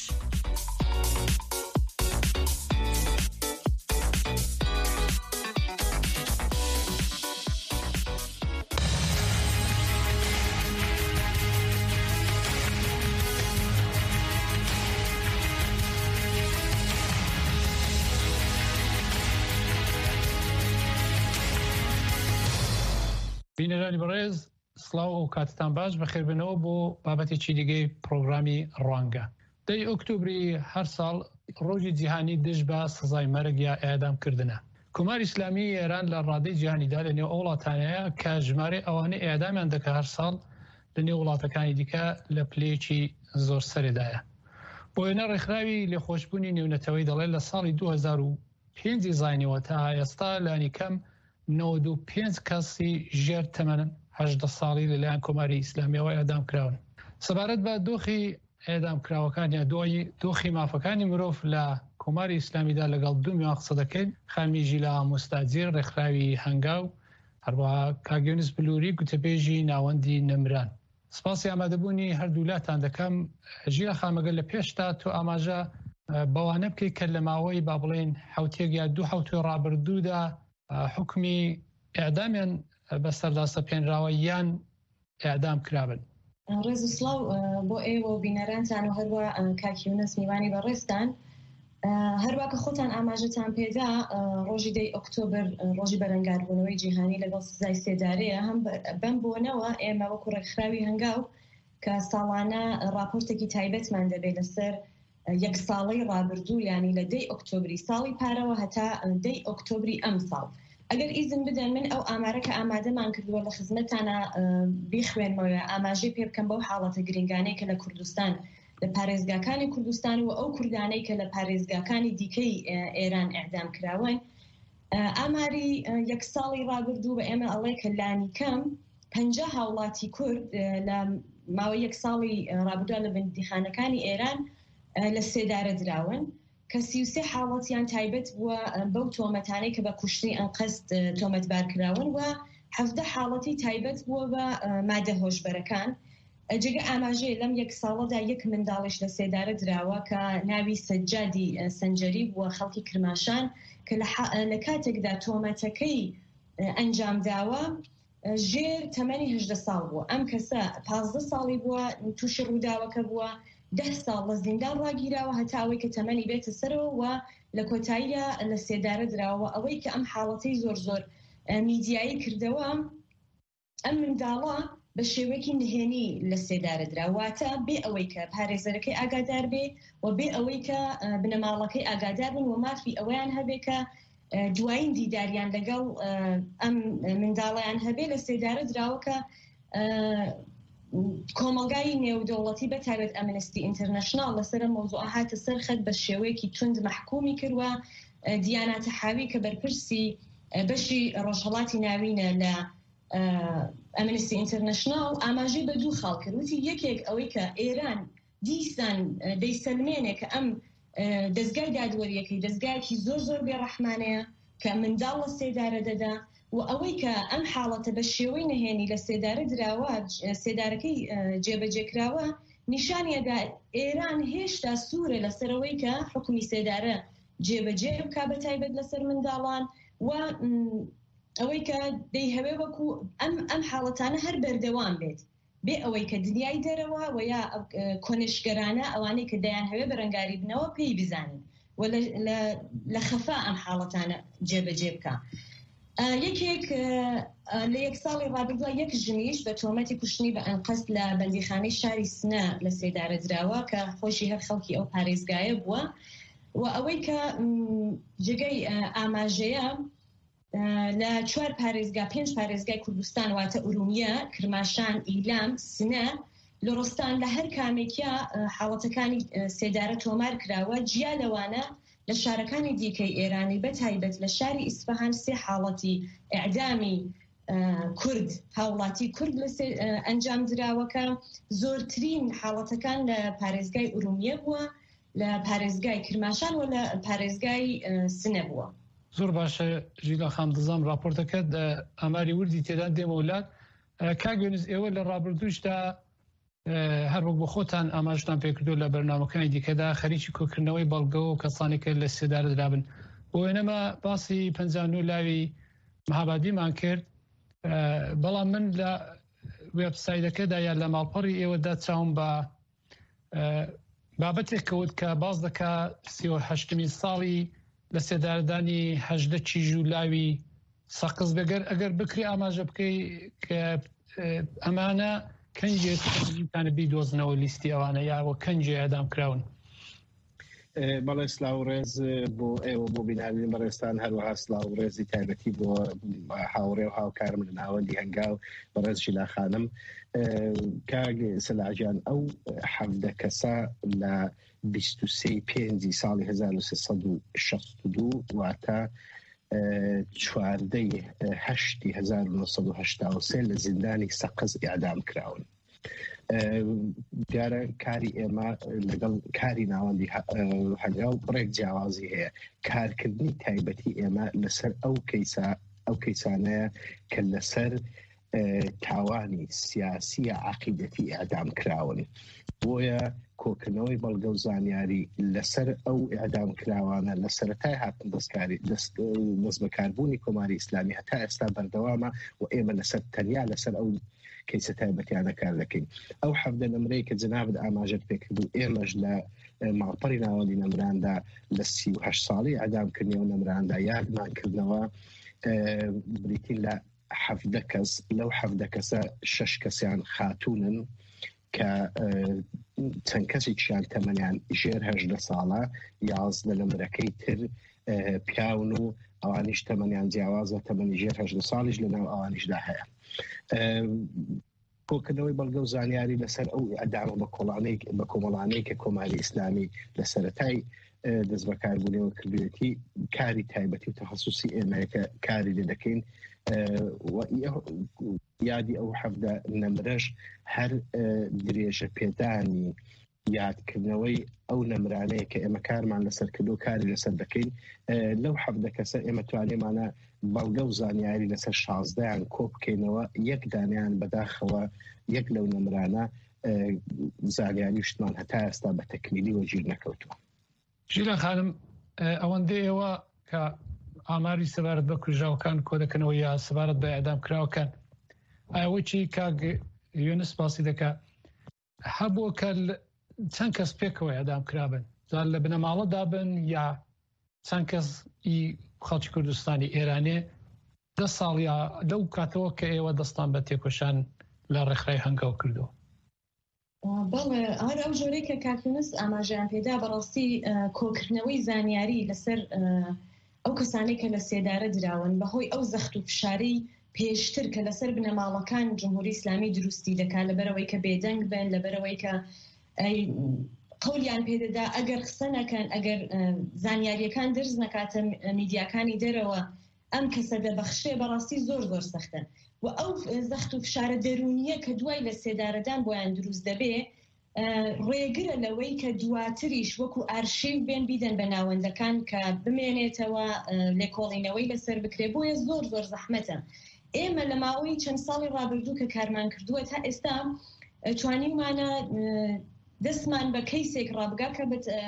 بینەرانی بەڕێز سڵاو و کاتتان باش بەخێربنەوە بۆ بابەتێکی دیگەی پرۆگرامی ڕوانگە دەی ئۆکتۆبری هەر ساڵ ڕۆژی جیهانی دژ بە سزای مەرگ یا ئێعدامکردنە کۆماری ئیسلامی ئێران لە ڕادەی جیهانیدا لە نێو ئەو وڵاتانەیە کە ژمارەی ئەوانەی ئێعدامیان دەکە هەر ساڵ لە نێو وڵاتەکانی دیکە لە پلەیەکی زۆر سەرێدایە بۆ وێنە ڕێکخراوی لێخۆشبوونی نێونەتەوەی دەڵێت لە ساڵی دوو هەزار و پێنج زاینەوە تا ئێستا لانی کەم نەوەد و پێنج کەسی ژێر تەمەن هەژدە ساڵی لەلایەن کۆماری ئیسلامیەوە ئێعدام کراون سەبارەت بە دۆخی ئێعدامکراوەکان یا دوای دۆخی مافەکانی مرۆڤ لە کۆماری ئیسلامیدا لەگەڵ دوو میوان قسە دەکەین خامیژی لە مستاجیر ڕێکخراوی هەنگاو هەروەها کاگیۆنس بلووری گوتەبێژی ناوەندی نەمران سپاسی ئامادەبوونی هەردوولاتان دەکەم ژیرە خامەگەل لە پێشتا تۆ ئاماژە بەوانە بکەیت کە لە ماوەی با بڵێن حوتێک یا دوو حوتۆ ڕابردوودا حکمی ئێعدامیان بەسەردا سەپێنراوە یان ئێعدام کرابن ڕێز و سڵاو بۆ ئێوە و بینەرانتان و هەروە کاکیونس میوانی بەڕێستان هەروەکە خۆتان ئاماژەتان پێدا ڕۆژی دەی ئۆکتۆبر ڕۆژی بەرەنگاربوونەوەی جیهانی لەگەڵ سزای سێدارەیە هەم بەم بۆنەوە ئێمە وەکو ڕێکخراوی هەنگاو کە ساڵانە راپۆرتێکی تایبەتمان دەبێت لەسەر یەک ساڵی ڕابردوو ینی لە دەی ئۆکتۆبری ساڵی پارەوە هەتا دەی ئۆکتۆبری ئەم ساڵ ئەگەر ئیزن بدەن من ئەو ئامارەکە ئامادەمان کردووە لە خزمەتانە بیخوێنمەوە ئاماژەی پێ بکەم بەو حاڵەتە گرنگانەی کە لە کوردستان لە پارێزگاکانی کوردستان و ئەو کوردانەی کە لە پارێزگاکانی دیکەی ئێران ئێعدام کراون ئاماری یەک ساڵی ڕابردوو بە ئێمە ئەڵێ کە لانی کەم پەنجا هاوڵاتی کورد لە ماوەی یەک ساڵی ڕابردووە لە بەندیخانەکانی ئێران لە سێدارە دراون کە سی و سێ حاڵەتیان تایبەت بووە بەو تۆمەتانەی کە بە کوشتنی ئەنقەست تۆمەتبار کراون و حەفدە حاڵەتی تایبەت بووە بە مادە هۆشبەرەکان جگە ئاماژەیە لەم یەک ساڵەدا یەک منداڵیش لە سێدارە دراوە کە ناوی سەجادی سەنجەری بووە خەڵکی کرماشان کە لە کاتێکدا تۆمەتەکەی ئەنجام داوە ژێر تەمەنی هەژدە ساڵ بووە. ئەم کەسە پازدە ساڵی بووە تووشی ڕووداوەکە بووە، ده ساڵ لە زیندان ڕاگیراوە هەتا ئەوەی کە تەمەنی بێتە سەرەوە و لە کۆتاییە لە سێدارە دراوە. ئەوەی کە ئەم حاڵەتەی زۆر زۆر میدیایی کردەوە، ئەم منداڵە بە شێوەیەکی نهێنی لە سێدارە دراواتە بێ ئەوەی کە پارێزەرەکەی ئاگادار بێ و بێ ئەوەی کە بنەماڵەکەی ئاگادار بن و مافی ئەوەیان هەبێ کە دوایین دیداریان لەگەڵ ئەم منداڵیان هەبێ لە سێدارە دراوەکە کۆمەلگای نێودەوڵەتی بە تایبەت ئەمنستی ئینتەرنەشناڵ لەسەر مۆزوع هاتە سەر خەت بە شێوەیەکی توند مەحکومی کردوە. دیانە تەحاوی کە بەرپرسی بەشی ڕۆژهەڵاتی ناوینە لە ئەمنستی ئینتەرنەشناڵ ئاماژەی بە دوو خاڵ کرد. وتی یەکێک ئەوەی کە ئێران دیسان دەیسەلمێنێ کە ئەم دەستگای دادوەریەکەی دەستگایەکی زۆر زۆر بێڕەحمانەیە کە منداڵ لە سێدارە دەدا و ئەوەی کە ئەم حاڵەتە بە شێوەی نهێنی لە سێدارە دراوە سێدارەکەی جێبەجێکراوە نیشانیەدا ئێران هێشتا سوورە لەسەرەوەی کە حکومی سێدارە جێبەجێ بکا بە تایبەت لەسەر منداڵان و ئەوەی کە دەیهەوێ وەکو ئەم ئەم حاڵەتانە هەر بەردەوام بێت بێ ئەوەی کە دنیای دەرەوە و یا کۆنشگەرانە ئەوانەی کە دەیان هەوێ بەرەنگاری بنەوە پێی بزانین و لە خەفا ئەم حاڵەتانە جێبەجێ بکە. یەکێک لە یەک ساڵی ڕابردووە یەک ژنیش بە تۆمەتی کوشتنی بە ئەنقەست لە بەندیخانەی شاری سنە لە سێدارە دراوە کە خۆشی هەر خەڵکی ئەو پارێزگایە بووە و ئەوەی کە جگەی ئاماژەیە لە چوار پارێزگا پێنج پارێزگای کوردستان واتە ئورومیە، کرماشان، ئیلام، سنە، لۆڕستان لە هەر کامێکیە حاڵەتەکانی سێدارە تۆمار کراوە. جیا لەوانە لە شارەکانی دیکەی ئێرانی بە تایبەت لە شاری ئیسفەهان سێ حاڵەتی ئیعدامی کورد هاوڵاتی کورد لە ئەنجام دراوەکە. زۆرترین حاڵەتەکان لە پارێزگای ئورومیە بووە، لە پارێزگای کرماشان و لە پارێزگای سنە بووە. زۆر باشە ژیلا خام دزام راپۆرتەکەت ئەماری وردی تێدان دێمەولات. کاگەنز ئێوە لە ڕابردوشدا هەر وەک بۆ خۆتان ئاماژتان پێکردو لە بەرنامەکانی دیکەدا خەریکی کۆکردنەوەی بەڵگە و کەسانێکە لە سێدارە درابن. بۆ وێنەمە باسی پەنجانو لاوی مەهابادیمان کرد، بەڵام من لە وێبسایدەکەدا یا لە ماڵپەڕی ئێوەدا چاوم بە بابەتێک کەوت کە باز دەکا سی و هەشتمین ساڵی لە سێداردانی هەژدە چیژ و لاوی سەقز بەگەر ئەگەر بکری ئاماژە بکەی کە ئەمانە کەنجێتانە بیدۆزنەوە لیستی ئەوانە یاوە کەنجێ ئەدام کراون. بەڵێ سلااو ڕێز بۆ ئێوە بۆ بیناوین بەڕێستان هەروەها سلااو ڕێزی تایبەتی بۆ هاوڕێ و هاوکارم لە ناوەندی هەنگاو بەڕێز ژیلا خانم. کاگ سەلاجان ئەو حەمدە کەسە لە بیست و سێ پێنجی ساڵی هەزار و سێسەد و شەست و دوو واتە چواردەی هەشتی هەزار و نۆسەد و هەشتا و سێ لە زیندانی سەقز ئیعدام کراون. دیارە کاری ئێمە لەگەڵ کاری ناوەندی هەنگاو بڕێک جیاوازی هەیە. کارکردنی تایبەتی ئێمە لەسەر ئەو کەیسا ئەو کەیسانەیە کە لەسەر تاوانی سیاسی عەقیدەتی ئیعدام کراون. بۆیە کۆکردنەوەی بەڵگە و زانیاری لەسەر ئەو ئیعدام کراوانە لە سەرەتای هاتن دەستکاری دەست بەکاربوونی کۆماری ئیسلامی هەتا ئێستا بەردەوامە و ئێمە لەسەر تەنیا لەسەر ئەو کەیسە تایبەتیانە کار دەکەین. ئەو حەفدە نەمرەی کە جەنابەت ئاماژەت پێکرد و ئێمەش لە ماڵپەڕی ناوەندی نەمراندا لە سی و هەشت ساڵی ئەدامکردنەوە نەمراندا یادمانکردنەوە بریتین لە حەفدە کەس. لەو حەفدە کەسە شەش کەسیان خاتوونن کە چەند کەسێکیان تەمەنیان ژێر هەژدە ساڵە، یازدە لە مرەکەی تر پیاون و ئەوانیش تەمەنیان جیاوازە، تەمەنی ژێر هەژدە ساڵیش لەناو ئەوانیشدا هەیە. کۆکردنەوەی بەڵگە و زانیاری لەسەر ئەو ئەدامە بە کۆمەڵانەی کە کۆماری ئیسلامی لە سەرەتای دەست بەکاربوونەوە کردوێتی کاری تایبەتی و تەخەسوسی ئێمەیەکە کاری لێ دەکەین. یادی ئەو حەفدە نەمرەش هەر درێژە پێدانی یادکردنەوەی ئەو نەمرانەیە کە ئێمە کارمان لەسەر کردو کاری لەسەر دەکەین. لەو حەفدە کەسە ئێمە توانێمانە بەڵگە و زانیاری لەسەر شازدەیان کۆ بکەینەوە، یەک دانیان بەداخەوە یەک لەو نەمرانە زانیاری شتمان هەتا ئێستا بە تەکمیلی وەگیر نەکەوتووە. ژیلا خانم ئەوەندە ئێوە کە ئاماری سەبارەت بە کوژاوەکان کۆ دەکەنەوە یا سەبارەت بە ئەدام کراوەکان ئەوەی کاگ یۆنس باسی دەکا هەبووە کە چەند کەس پێکەوە ئەدام کرابن زار لە بنەماڵەدا بن یا چەند کەس ئی خەڵکی کوردستانی ئێرانێ دە ساڵ یا لەو کاتەوە کە ئێوە دەستان بە تێکۆشان لە ڕێکخرای هەنگاو کردو. بەڵێ هەر ئەو جۆرەی کە کاکیونس ئاماژیان پێدا بەڕاستی کۆکردنەوەی زانیاری لەسەر ئەو کەسانەی کە لە سێدارە دراون بەهۆی ئەو زەخت و فشاری پێشتر کە لەسەر بنەماڵەکان جمهوری ئیسلامی دروستی دەکات لەبەرەوەی کە بێدەنگ بن لەبەرەوەی کە قەولیان پێدەدا ئەگەر قسە نەکەن ئەگەر زانیاریەکان درز نەکاتە میدیاکانی دەرەوە ئەم کەسە دەبەخشێ بەڕاستی زۆر زۆر سەختە و ئەو زەخت و فشارە دەرونیە کە دوای لە سێدارەدان بۆیان دروست دەبێ ڕێگرە لەوەی کە دواتریش وەکو ئارشیو بێن بیدەن بە ناوەندەکان کە بمێنێتەوە لێکۆڵینەوەی لەسەر بکرێ بۆیە زۆر زۆر زەحمەتە. ئێمە لە ماوەی چەند ساڵی ڕابردوو کە کارمان کردووە تا ئێستا توانیمانە دەستمان بە کەیسێک ڕابگا کە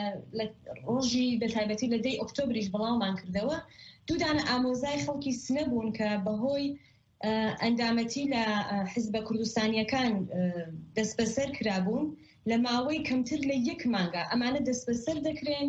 ڕۆژی بەتایبەتی لە دەی ئۆکتۆبریش بڵاومان کردەوە دوودانە ئامۆزای خەڵکی سنە بوون کە بەهۆی ئەندامەتی لە حیزبە کوردستانیەکان دەست بەسەر کرابوون لە ماوەی کەمتر لە یەک مانگە ئەمانە دەست بەسەر دەکرێن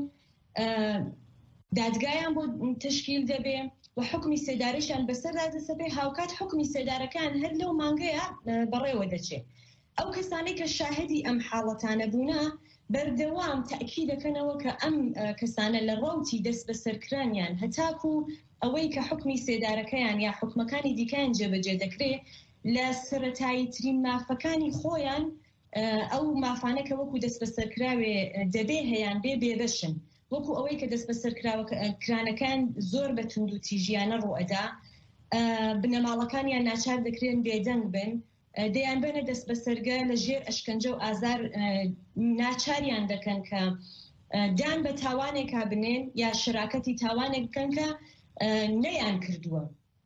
دادگایان بۆ تشکیل دەبێ و حکمی سێدارەشان بەسەردا دەسەبێ هاوکات حکمی سێدارەکان هەر لەو مانگەیە بەڕێوە دەچێت. ئەو کەسانی کە شاهدی ئەم حاڵەتانە بوونە بەردەوام تاکی دەکەنەوە کە ئەم کەسانە لە ڕاوتی دەست بەسەرکرانیان هەتاکو ئەوەی کە حکمی سێدارەکەیان یا حکمەکانی دیکەیان جێبەجێ دەکرێت لە سەرەتایی ترین مافەکانی خۆیان ئەو مافانە کە وەکو دەست بەسەرکراوێ دەبێ هەیان بێ بێبەشن وەکو ئەوەی کە دەست بەسەرکرانەکان زۆر بە توند و تیژیانە ڕوئەدا بنەماڵەکانیان ناچار دەکرێن بێدەنگ بن دەیان بێنە دەست بەسەرگە لە ژێر ئەشکەنجە و ئازار ناچاریان دەکەن کە دان بە تاوانێکا بنێن یا شراکەتی تاوانێک بکەن کە نەیان کردووە.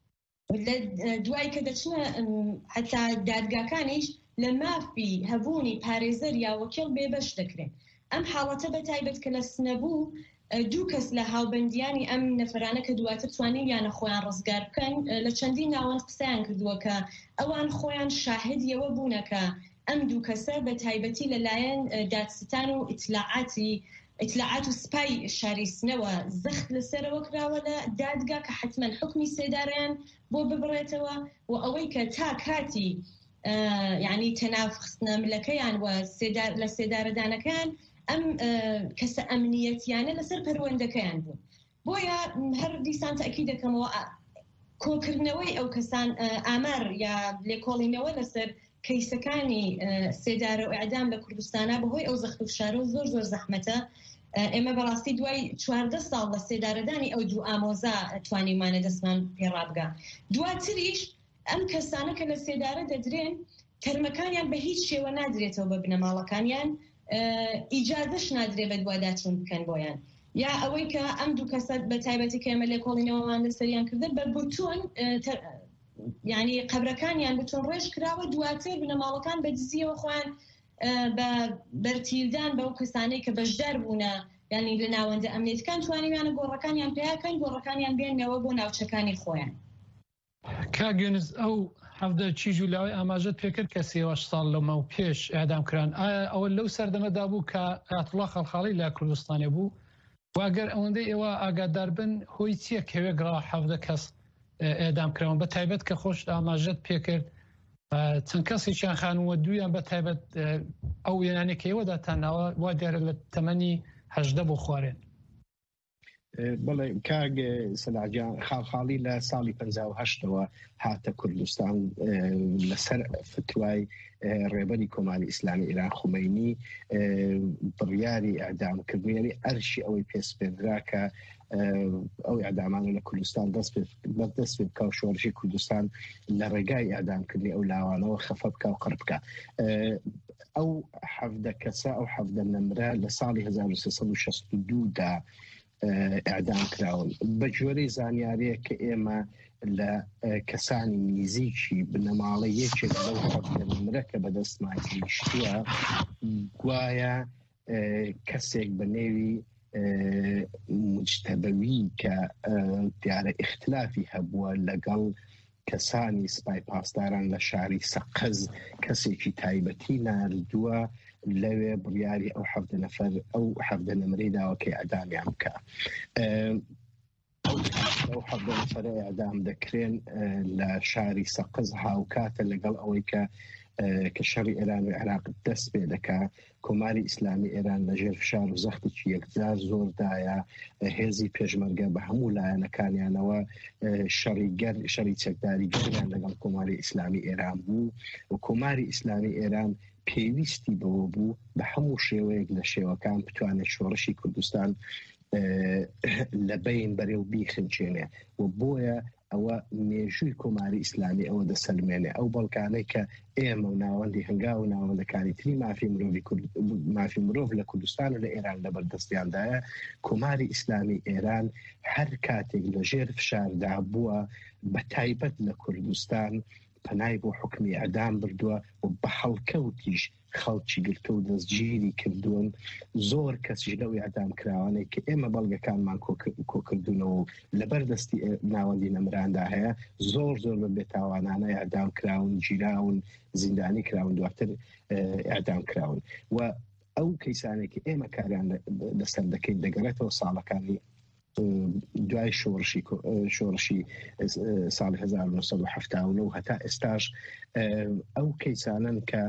دوای کە دەچنە حتا دادگاکانیش لە مافی هەبوونی پارێزەر یا وەکیڵ بێبەش دەکرێن. ئەم حاڵەتە بەتایبەت کە لە سنەبوو دوو کەس لە هاوبەندیانی ئەم نەفرانە کە دواتر توانین یانە خۆیان ڕزگار بکەن لە چەندین ناوەند قسەیان کردووە کە ئەوان خۆیان شاهدیەوە بوونەکە ئەم دوو کەسە بەتایبەتی لەلایەن دادستان و ئیتلاعاتی ئیتلاعات و سپای شاریسنەوە زەخت لەسەرەوە کراوە لە دادگا کە حتمما حکمی سێداریان بۆ ببڕێتەوە و ئەوەی کە تا کاتی یعنی تەنافخستنە ملەکەیان و لە سێدارەدانەکان ئەم کەسە ئەمنیەتیانە لەسەر پەروەندەکەیان بوون. بۆیە هەر دیسان تاکی دەکەمەوە کۆکردنەوەی ئەو کەسان ئامار یا لێکۆڵینەوە لەسەر کەیسەکانی سێدارە و ئەعدام لە کوردستانە بەهۆی ئەو زەخت و فشارە و زۆر زۆر زەحمەتە. ئێمە بەڕاستی دوای چواردە ساڵ لە سێدارەدانی ئەو دوو ئامۆزا توانیمانە دەستمان پێڕابگا. دواتریش ئەم کەسانە کە لە سێدارە دەدرێن تەرمەکانیان بە هیچ شێوە نادرێتەوە بە بنەماڵەکانیان ئیجازەش نادرێ بە دوواداچون بکەن بۆیان یا ئەوەی کە ئەم دوو کەسە بە تایبەتی کە ئێمە لێکۆڵینەوەمان لەسەریان کردە بە بتون یعنی قەبرەکانیان بتون ڕێژ کراوە دواتر بنەماڵەکان بە دزیەوە خۆیان بە بەرتیلدان بەو کەسانەی کە بەشدار بوونە یعنی لە ناوەندە ئەمنیەتەکان توانیویانە گۆڕەکانیان پیاکەن گۆڕەکانیان بێنەوە بۆ ناوچەکانی خۆیان. کاگەنز ئەو هەفتە چیژ و لاوەی ئاماژەت پێکرد کە سێوەش ساڵ لەمە و پێش ئەعدام کران ئایا ئەوە لەو سەردەمەدا بوو کە ئایەتوڵا خەڵخاڵی لە کوردستانێ بوو واگەر ئەوەندەی ئێوە ئاگادار بن هۆی چییە کەوێ گڕا هەفتە کەس ئێدام کراون بە تایبەت کە خۆش ئاماژەت پێکرد چەند کەسێکیان خانووە دویان بە تایبەت ئەو وێنانێکەوەدا تاناوە وا دیارە لە تەمەنی هەژدە بۆ خوارێن. بڵێ کاگ سەلاجان خاڵخاڵی لە ساڵی پەنجا و هەشتەوە هاتە کوردستان لەسەر فتوای ڕێبەری کۆماری ئیسلامی ئیران خومەینی بڕیاری ئەعدامکردنی ئەرشی ئەوەی پێسپێنرا کە ئەو ئەعدامانە لە کوردستان دەست بەدەست بێ بکە و شۆڕژی کوردستان لە ڕێگای ئەعدامکردنی ئەو لاوانەوە خەفە بکە و قڕ بکە. ئەو حەڤدە کەسە ئەو حەڤدە نەمرە لە ساڵی هەزار و سێ سەد و شەست و دوودا ئەعدام کراون بە جۆرەی زانیاریە کە ئێمە لە کەسانی نزیکی بنەماڵە یەکێک لەو حەڤدە نەمرە کە بەدەستمان گەیشتووە گوایە کەسێک بە نێوی مجتەبەوی کە دیارە ئیختلافی هەبووە لەگەڵ کەسانی سپای پاسداران لە شاری سەقز کەسێکی تایبەتی ناردووە لەوێ بڕیاری ئەو حەفدە نەفەر ئەو حەفدە نەمرەی داوەکەی ئەدامیان بکە. ئەو حەفدە نەفەرە ئەدام دەکرێن لە شاری سەقز هاوکاتە لەگەڵ ئەوەی کە کە شەڕی ئێران و عێراق دەست پێ دەکا. کۆماری ئیسلامی ئێران لەژێر فشار و زەختێکی یەکجار زۆردایە، هێزی پێشمەرگە بە هەموو لایەنەکانیانەوە شەڕیگەر شەڕی چەکداریگەریان لەگەڵ کۆماری ئیسلامی ئێران بوو و کۆماری ئیسلامی ئێران پێویستی بەوە بوو بە هەموو شێوەیەک لە شێوەکان بتوانێت شۆڕشی کوردستان لە بین بەرێو بیخنچێنێ و بۆیە ئەوە مێژووی کۆماری ئیسلامی ئەوە دەسەلمێنێ ئەو بەڵکانەی کە ئێمە و ناوەندی هەنگاو و ناوەندەکانی تری مافی مرۆڤی مافی مرۆڤ لە کوردستان و لە ئێران لەبەردەستیاندایە کۆماری ئیسلامی ئێران هەر کاتێک لەژێر فشاردا بووە بە تایبەت لە کوردستان پەنای بۆ حکمی ئەدام بردووە و بە هەڵکەوتیش خەڵکی گرتە و دەستگیری کردوون. زۆر کەسیش لەوەی ئەدام کراوانەی کە ئێمە بەڵگەکانمان کۆکردوونەوە و لەبەر دەستی ناوەندی نەمراندا هەیە زۆر زۆر بە بێتاوانانە ئەدام کراون، گیراون، زیندانی کراون، دواتر ئەدام کراون و ئەو کەیسانێکی ئێمە کاریان لەسەر دەکەین دەگەڕێتەوە ساڵەکانی دوای شۆڕشی شۆڕشی ساڵی هەزار و نۆ سەد و هەفتاد و نۆ هەتا ئێستاش ئەو کەیسانن کە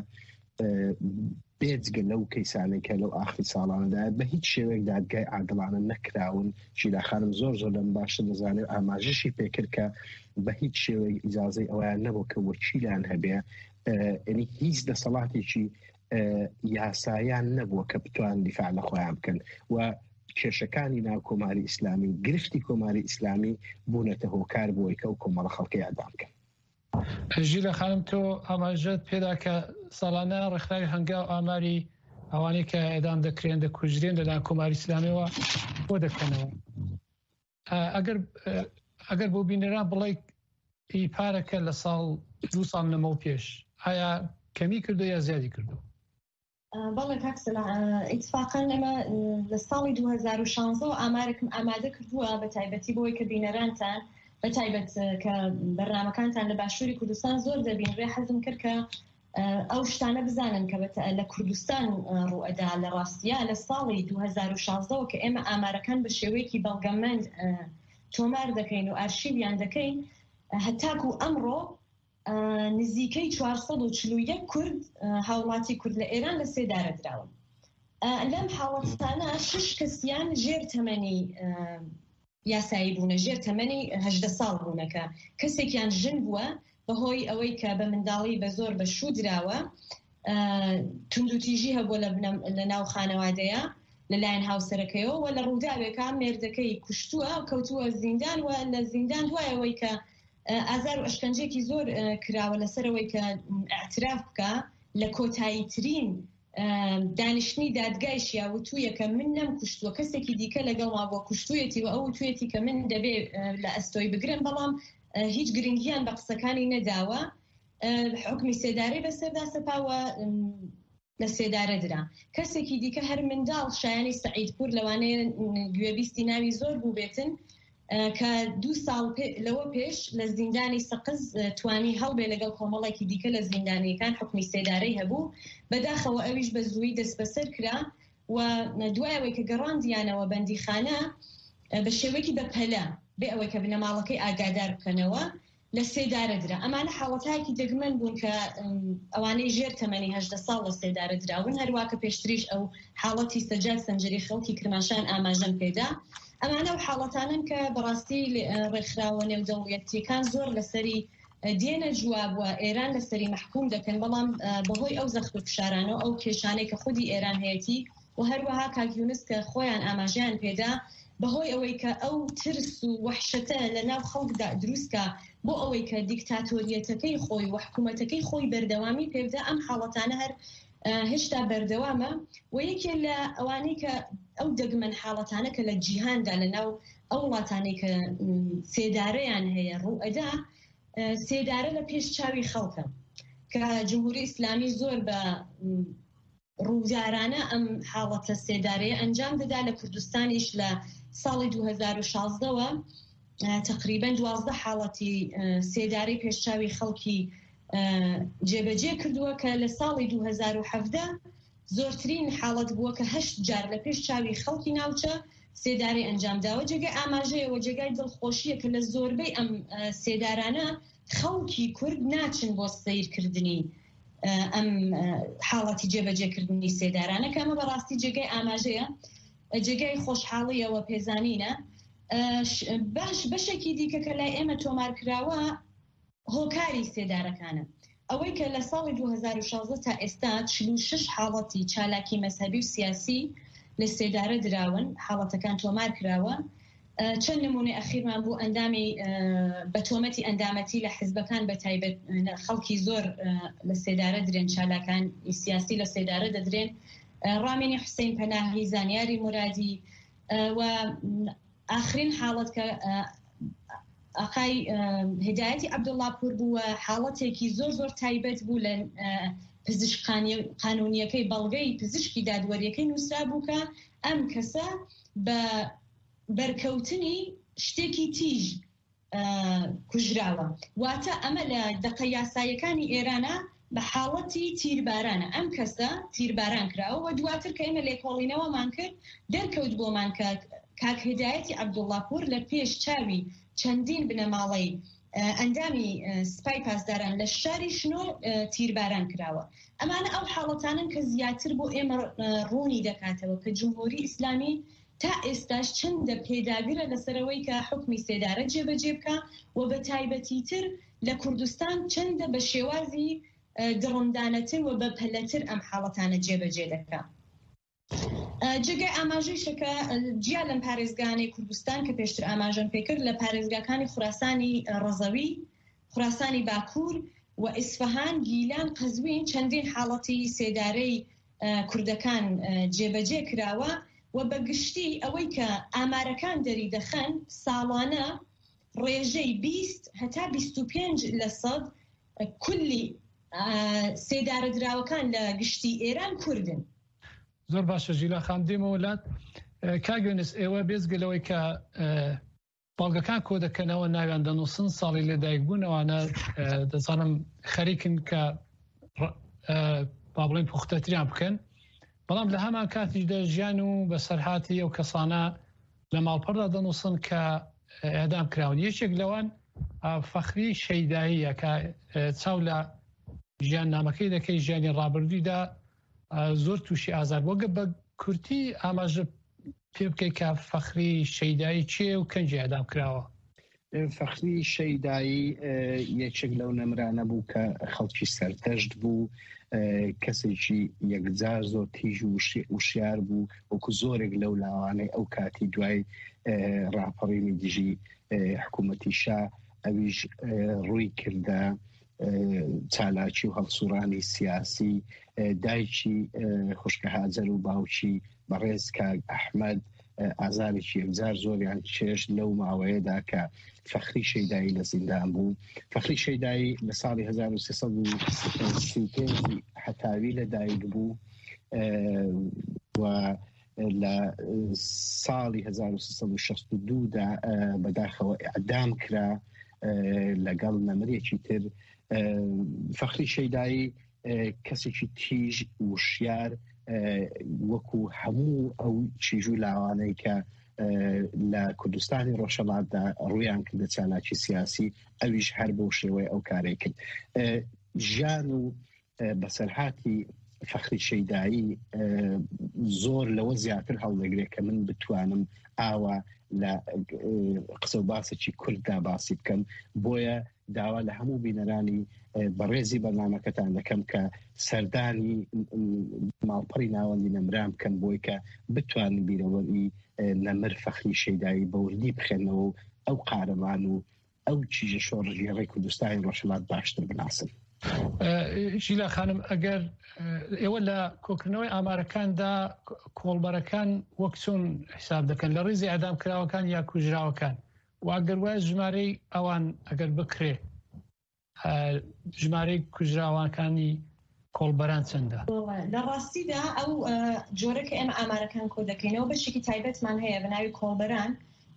بێجگە لەو کەیسانەی کە لەو ئاخری ساڵانەدا بە هیچ شێوەیەک دادگای عادڵانە نەکراون. ژیلاخانم زۆر زۆر لەم باشتر دەزانێت ئاماژەشی پێکرد کە بە هیچ شێوەیەک ئیجازەی ئەویان نەبوو کە وەکیلیان هەبێ، یعنی هیچ دەسەڵاتێکی یاسایان نەبووە کە بتوان دیفاع لە خۆیان بکەن و کێشەکانی ناو کۆماری ئیسلامی گرفتی کۆماری ئیسلامی بوونەتە هۆکار بۆی کە ئەو کۆمەڵە خەڵکی ئەدام بکەن. ژیلە خانم تۆ ئاماژەت پێدا کە ساڵانە ڕێکخراوی هەنگاو ئاماری ئەوانەی کە ئێدام دەکرێن دەکوژرێن لەلایەن کۆماری ئیسلامیەوە بۆ دەکەنەوە. ئەگەر ئەگەر بۆ بینەران بڵێ پارەکە لە ساڵ دوو ساڵ لەمە و پێش ئایا کەمی کردو یا زیادی کردو؟ بەڵێ کاکسلا ئیتفاقاً ئەمە لە ساڵی دوو هەزار و شانزە و ئامارێکم ئامادە کردووە بە تایبەتی بۆی کە بینەرانتان بە تایبەت کە بەرنامەکانتان لە باشووری کوردستان زۆر دەبینڕێ حەزم کرد کە ئەو شتانە بزانن کە لە کوردستان ڕوئەدا لە ڕاستیە لە ساڵی دوو هەزار و شانزەوە کە ئێمە ئامارەکان بە شێوەیەکی بەڵگەمەند تۆمار دەکەین و ئارشیڤیان دەکەین هەتاکو ئەمڕۆ نزیکەی چوارسەد و چل و یەک کورد هاوڵاتی کورد لە ئێران لە سێدارە دراون. لەم حاڵەتانە شش کەسیان ژێر تەمەنی یاسایی بوونە، ژێر تەمەنی هەژدە ساڵ بوونەکە کەسێکیان ژن بووە بەهۆی ئەوەی کە بە منداڵی بە زۆر بە شوو دراوە، توندوتیژی هەبووە لە ناو خانەوادەیە لەلایەن هاوسەرەکەیەوە و لە ڕووداوێکە مێردەکەی کوشتووە کەوتووە زیندان و لە زیندان دوایەوەی کە ئازار و ئەشکەنجێکی زۆر کراوە لەسەرەوەی کە ئاعتراف بکە لە کۆتاییترین دانیشتنی دادگایشی وتوویە کە من نەم کوشتووە کەسێکی دیکە لەگەڵما بۆ کوشتوویەتی و ئەو توێتی کە من دەبێ لە ئەستۆی بگرن بەڵام هیچ گرنگیان بە قسەکانی نەداوە، حکمی سێدارەی بەسەردا سەپاوە لە سێدارە درا. کەسێکی دیکە هەر منداڵ شایانی سەعیدپور لەوانەیە گوێبیستی ناوی زۆر بوو بێتن کە دوو ساڵ لەوە پێش لە زیندانی سەقز توانی هەڵبێ لەگەڵ کۆمەڵێکی دیکە لە زیندانیەکان حکمی سێدارەی هەبوو، بەداخەوە ئەویش بە زووی دەست بەسەر کرا و دوایەوەی کە گەڕاندیانەوە بەندیخانە بە شێوەیەکی بەپەلە بێ ئەوەی کە بنەماڵەکەی ئاگادار بکەنەوە لە سێدارە درا. ئەمانە حاڵەتایەکی دەگمەن بوون کە ئەوانەی ژێر تەمەنی هەژدە ساڵ لە سێدارە دراون، هەروواکە پێشتریش ئەو حاڵەتی سەجاد سەنجەری خەڵکی کرماشان ئاماژەم پێدا. ئەمانە و حاڵەتانن کە بەڕاستی ڕێکخراوە نێودەوڵەتیەکان زۆر لەسەری دێنە جوابوە ئێران لەسەری محکوم دەکەن، بەڵام بەهۆی ئەو زەخت و فشارانەوە ئەو کێشانەی کە خودی ئێران هەیەی و هەروەها کاکیونس کە خۆیان ئاماژیان پێدا بەهۆی ئەوەی کە ئەو ترس و وەحشەتە لە ناو خەڵکدا دروستکە بۆ ئەوەی کە دیکتاتۆریەتەکەی خۆی و حکوومەتەکەی خۆی بەردەوامی پێبدا ئەم حاڵەتانە هەر هێشتا بەردەوامە و یەکێ لە ئەوانەی کە ئەو دەگمەن حاڵەتانە کە لە جیهاندا لە ناو ئەو وڵاتانەی کە سێدارەیان هەیە ڕوئەدا سێدارە لە پێش چاوی خەڵکە کە جمهوری ئیسلامی زۆر بە ڕوودارانە ئەم حاڵەتە سێدارەیە ئەنجام دەدا. لە کوردستانیش لە ساڵی دوو هەزار و شازدەوە تقریبا دوازدە حاڵەتی سێداری پێشچاوی خەڵکی جێبەجێ کردووە کە لە ساڵی دوو هەزار و حەڤدە زۆرترین حاڵەت بووە کە هەشت جار لە پێش چاوی خەڵکی ناوچە سێداری ئەنجامداوە. جێگای ئاماژەیەوە جێگای دڵخۆشیە کە لە زۆربەی ئەم سێدارانە خەڵکی کورد ناچن بۆ سیرکردنی ئەم حاڵەتی جێبەجێکردنی سێدارانە کە ئەمە بەڕاستی جێگای ئاماژەیە، جێگای خۆشحاڵیەوە پێزانینە. باش بەشێکی دیکە کە لای ئێمە تۆمار کراوە هۆکاری سێدارەکانە، ئەوەی کە لە ساڵی دوو هەزار و شازدە تا ئێستا چل و شش حاڵەتی چالاکی مەذهبی و سیاسی لە سێدارە دراون، حاڵەتەکان تۆمار کراوە. چەند نمونەی ئەخیرمان بوو ئەندامی بەتۆمەتی ئەندامەتی لە حیزبەکان بە تایبەت خەڵکی زۆر لە سێدارە درێن، چالاکان سیاسی لە سێدارە دەدرێن. ڕامێنی حوسێن پەناهی، زانیاری مرادی و ئاخرین حاڵەت کە ئاقای هدایەتی عەبدوڵڵا پور بووە، حاڵەتێکی زۆر زۆر تایبەت بوو لە پزیشک قانونیەکەی بەڵگەی پزیشکی دادوەریەکەی نووسرا بوو کە ئەم کەسە بە بەرکەوتنی شتێکی تیژ کوژراوە. واتە ئەمە لە دەقە یاسایەکانی ئێرانە بە حاڵەتی تیربارانە، ئەم کەسە تیرباران کراوە و دواتر کە ئێمە لێکۆڵینەوەمان کرد دەرکەوت بۆمان کە کاک هدایەتی عەبدوڵڵا پور لە پێش چاوی چەندین بنەماڵەی ئەندامی سپای پاسداران لە شاری شنۆ تیرباران کراوە. ئەمانە ئەو حاڵەتانن کە زیاتر بۆ ئێمە ڕوونی دەکاتەوە کە جمهوری ئیسلامی تا ئێستاش چەندە پێداگرە لەسەرەوەی کە حکمی سێدارە جێبەجێ بکە و بە تایبەتی تر لە کوردستان چەندە بە شێوازی دڕندانەتر و بە پەلەتر ئەم حاڵەتانە جێبەجێ دەکا. جێگای ئاماژەیشەکە جیا لەم پارێزگانەی کوردستان کە پێشتر ئاماژەم پێکرد لە پارێزگاکانی خوراسانی ڕەزەوی، خوراسانی باکوور و ئیسفەهان، گیلان، قەزوین چەندین حاڵەتی سێدارەی کوردەکان جێبەجێ کراوە و بەگشتی ئەوەی کە ئامارەکان دەری دەخەن ساڵانە ڕێژەی بیست هەتا بیست و پێنج لە سەد کولی سێدارە دراوەکان لە گشتی ئێران کوردن. زۆر باشە ژیلا خام دێمە وڵات. کاگوێنس ئێوە بێزگەلەوەی کە باڵگەکان کۆ دەکەنەوە ناویان دەنووسن ساڵی لێدایک بوونەوەانە دەزانم خەریکن کە با بڵێن پوختەتریان بکەن، بەڵام لە هەمان کاتیشدا ژیان و بەسەرهاتی ئەو کەسانە لە ماڵپەڕدا دەنووسن کە ئێدام کراون. یەکێک لەوان فەخری شەیداییە کە چاو لە ژیان نامەکەی دەکەی ژیانی ڕابردوویدا زۆر تووشی ئازار بۆ گە بە کورتی ئاماژە پێ بکەی کە فەخری شەیدایی چیە و کەنجی ئەدام کراوە. فەخری شەیدایی یەکێک لەو نەمرانە بوو کە خەڵکی سەرتەشت بوو، کەسێکی یەکجار زۆر تیژ و وشیار بوو، وەکو زۆرێک لەو لاوانەی ئەو کاتی دوای ڕاپەڕینی دژی حکوومەتی شا ئەویش ڕووی کردە چالاکی و هەڵسوڕانی سیاسی. دایکی خوشکە هاجەر و باوکی بەڕێز کاک ئەحمەد ئازارێکی یەکجار زۆریان چێش لەو ماوەیەدا کە فەخری شەیدایی لە زیندان بوو. فەخری شەیدایی لە ساڵی هەزار و سێسەد و سی و پێنج هەتاوی لەدایک بوو و لە ساڵی هەزار و سێسەد و شەست و دوودا بەداخەوە ئیعدام کرا لەگەڵ نەمرێکی تر. فەخری شەیدایی کەسێکی تیژ وشیار وەکو هەموو ئەو چیژوو لاوانەی کە لە کوردستانی ڕۆژهەڵاتدا ڕوویان کردە چالاکی سیاسی، ئەویش هەر بەو شێوەیە ئەو کارێک کرد. ژیان و بەسەرهاتی فەخری شەیدایی زۆر لەوە زیاتر هەڵدەگرێت کە من بتوانم ئاوا لە قسە و باسێکی کورددا باسی بکەم. بۆیە داوا لە هەموو بینەرانی بەڕێزی بەرنامەکەتان دەکەم کە سەردانی ماڵپەڕی ناوەندی نەمران بکەن بۆی کە بتوانن بیرەوەری نەمر فەخری شەیدایی بەوردی بخێنەوە و ئەو قارەمان و ئەو چیژە شۆڕژێڕی کوردستانی ڕۆژهەڵات باشتر بناسن. ژیلا خانم، ئەگەر ئێوە لە کۆکردنەوەی ئامارەکاندا کۆڵبەرەکان وەک چۆن حساب دەکەن لە ڕێزی ئەدام کراوەکان یا کوژراوەکان، و ئەگەر وایە ژمارەی ئەوان ئەگەر بکرێ ژمارەی کوژراوەکانی کۆڵبەران چەندە؟ لە ڕاستیدا ئەو جۆرە کە ئێمە ئامارەکان کۆ دەکەینەوە بەشێکی تایبەتمان هەیە بە ناوی کۆڵبەران،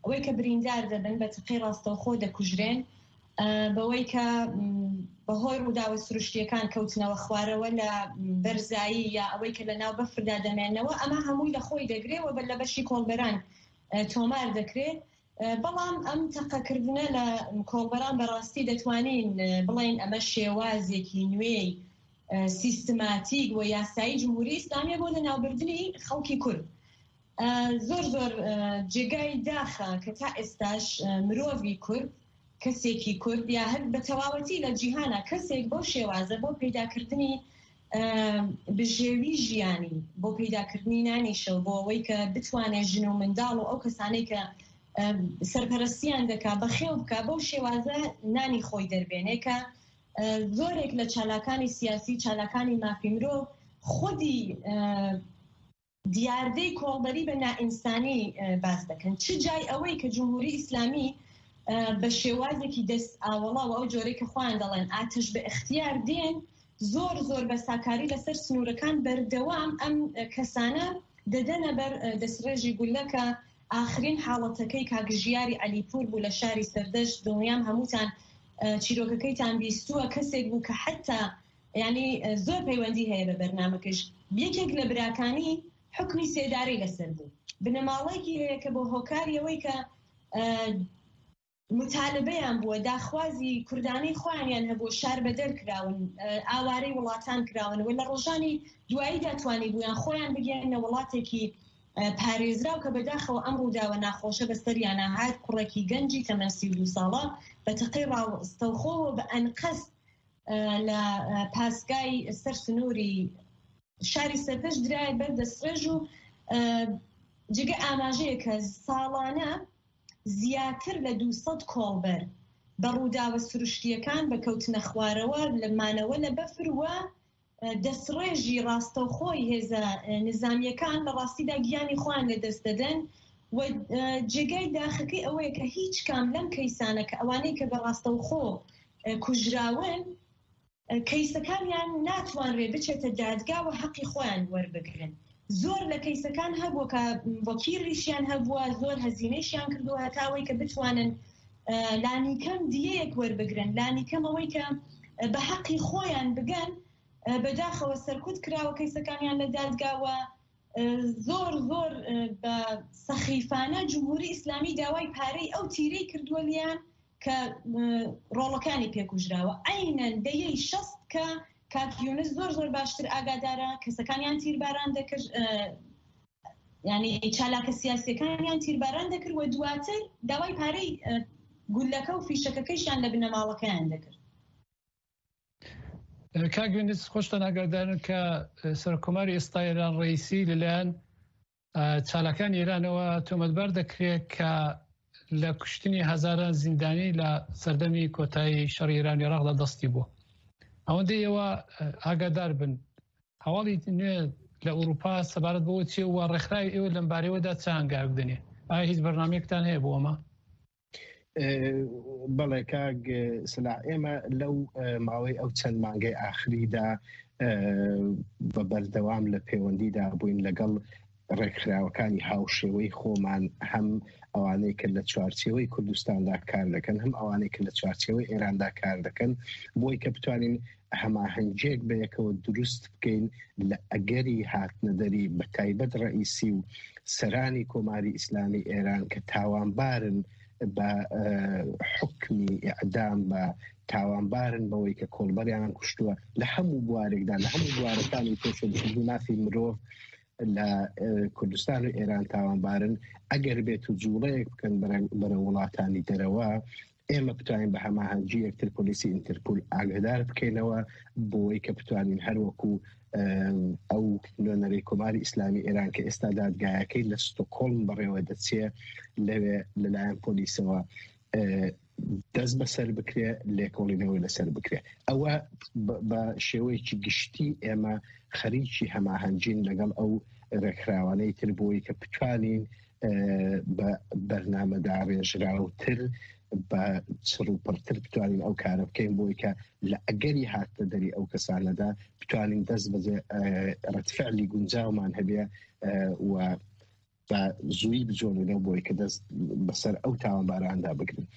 ئەوەی کە بریندار دەبن بە تقی ڕاستەوخۆ دەکوژرێن بەوەی کە بەهۆی ڕووداوە سروشتیەکان کەوتنەوە خوارەوە لە بەرزایی یا ئەوەی کە لە ناو بەفردا دەمێنەوە ئەمە هەمووی لە خۆی دەگرێت و بە لە بەشی کۆڵبەران تۆمار دەکرێت بەڵام ئەم تەقەکردنە لە کۆڵبەران بەڕاستی دەتوانین بڵێن ئەمە شێوازێکی نوێی سیستماتیک و یاسایی جمهوری ئیسلامیە بۆ لەناوبردنی خەڵکی کورد زۆر زۆر جێگای داخە کە تا ئێستاش مرۆڤی کورد کەسێکی کورد یا هەر بە تەواوەتی لە جیهانە کەسێک بۆ شێوازە بۆ پەیداکردنی بژێوی ژیانی بۆ پەیداکردنی نانی شەو بۆ ئەوەی کە بتوانێت ژن و منداڵ و ئەو کەسانەی کە سەرپەرستیان دەکا بەخێو بکە بەو شێوازە نانی خۆی دەربێنێ کە زۆرێک لە چالاکانی سیاسی چالاکانی مافی مرۆڤ خودی دیاردەی کۆڵبەری بە نائینسانی باس دەکەن چ جای ئەوەی کە جمهوری ئیسلامی بە شێوازێکی دەست ئاوەڵا و ئەو جۆرەی کە خۆیان دەڵێن ئاتش بە اختیار دێن زۆر زۆر بە ساکاری لەسەر سنوورەکان بەردەوام ئەم کەسانە دەدەنە بەر دەستڕێژی گولەکە ئاخرین حاڵەتەکەی کاگژیاری ئەلیپور بوو لە شاری سەردەشت دڵنیام هەمووتان چیرۆکەکەیتان بیستووە کەسێک بوو کە حتا ینی زۆر پەیوەندی هەیە بە بەرنامەکەش یەکێک لە براکانی حکمی سێداری لەسەر بوو بنەماڵەیەکی هەیە کە بۆ هۆکاریەوەی کە متالبەیان بووە داخوازی کوردانەی خۆیانیان هەبوو شار بەدەر کراون ئاوارەی وڵاتان کراون و لە ڕۆژانی دوایی داتوانی بوویان خۆیان بگەێنە وڵاتێکی پارێزراو کە بەداخەوە ئەم ڕووداوە ناخۆشە بەسەریانە هات کوڕێکی گەنجی تەمەن سی و دو ساڵە بە تەقی ڕاستەوخۆوە بە ئەنقەس لە پاسگای سەر سنووری شاری سەردەشت درایە بەر دەستڕێژ و جگە ئاماژەیە کە ساڵانە زیاتر لە دووسەد کۆڵبەر بە ڕووداوە سروشتیەکان بە کەوتنە خوارەوە لەمانەوە لە بەفر وە دەستڕێژی ڕاستەوخۆی هێزە نظامیەکان بە ڕاستیدا گیانی خۆیان لە دەست دەدەن و جێگای داخەکەی ئەوەیە کە هیچ کام لەم کەیسانە کە ئەوانەی کە بە ڕاستەوخۆ کوژراون کەیسەکانیان ناتوانرێ بچێتە دادگا و حەقی خۆیان وەربگرن زۆر لە کەیسەکان هەبووە کە وەکیڵیشیان هەبووە زۆر هەزینەیشیان کردووە هەتاوەی کە بتوانن لانیکەم دیەیەک وەربگرن لانیکەم ئەوەی کە بە حەقی خۆیان بگەن بەداخەوە سەرکوت کراوە کەیسەکانیان لە دادگاوە زۆر زۆر بە سەخیفانە جمهوری ئیسلامی داوای پارەی ئەو تیرەی کردووە لیان کە ڕۆڵەکانی پێکوژراوە ئەینەن دەیەی شەست کە کاکیونس زۆر زۆر باشتر ئاگادارە کەسەکانیان تیرباران دەکرد ینی چالاکە سیاسیەکانیان تیرباران دەکرد و دواتر داوای پارەی گولەکە و فیشەکەکەیشیان لە بنەماڵەکەیان دەکرد کاگوێنس خۆشتان ئاگادارن کە سەرکۆماری ئێستا ئێران ڕئیسی لەلایەن چالاکان ئێرانەوە تۆمەتبار دەکرێت کە لە کوشتنی هەزاران زیندانی لە سەردەمی کۆتایی شەڕی ئێران و عێراقدا دەستی بووە ئەوەندەی ئێوە ئاگادار بن هەواڵی نوێ لە ئەوروپا سەبارەت بەوە چێ و ڕێکخراوی ئێوە لەم بارەوەدا چ هەنگاو بدەنێ ئایا هیچ بەرنامەیەکتان هەیە بۆ ئەمە؟ بەڵێ کاگ سلاح ئێمە لەو ماوەی ئەو چەند مانگەی ئاخریدا بە بەردەوام لە پەیوەندیدا بووین لەگەڵ ڕێکخراوەکانی هاوشێوەی خۆمان هەم ئەوانەی کە لە چوارچێوەی کوردستاندا کار دەکەن هەم ئەوانەی کە لە چوارچێوەی ئێراندا کار دەکەن بۆی کە بتوانین هەماهەنگێک بەیەکەوە دروست بکەین لە ئەگەری هاتنەدەری بە تایبەت ڕئیسی و سەرانی کۆماری ئیسلامی ئێران کە تاوانبارن بە حکمی ئیعدام بە تاوانبارن بەوەی کە کۆڵبەریان کوشتووە لە هەموو بوارێکدا لە هەموو بوارەکانی پێشەدەچوونی مافی مرۆڤ لە کوردستان و ئێران تاوانبارن ئەگەر بێت و جوڵەیەک بکەن بەرە وڵاتانی دەرەوە ئێمە بتوانین بە هەماهەنگی یەکتر پۆلیسی ئینتەرپۆل ئاگادار بکەینەوە بۆی کە بتوانین هەروەکو ئەو نوێنەرەی کۆماری ئیسلامی ئێران کە ئێستا دادگایەکەی لە ستۆکۆڵم بەڕێوە دەچێ لەوێ لەلایەن پۆلیسەوە دەست بەسەر بکرێ لێکۆڵینەوەی لەسەر بکرێ ئەوە بە شێوەیەکی گشتی ئێمە خەریکی هەماهەنگین لەگەڵ ئەو ڕێکخراوانەی تر بۆی کە بتوانین بە بەرنامەدا ڕێژراوتر بە چڕ و پڕتر بتوانین ئەو کارە بکەین بۆی کە لە ئەگەری هاتە دەری ئەو کەسانەدا بتوانین دەست بەجێ ڕەتفعلی گونجاومان هەبێ و بە زووی بجۆڵێنەوە بۆی کە دەست بەسەر ئەو تاوانباراندا بگرن.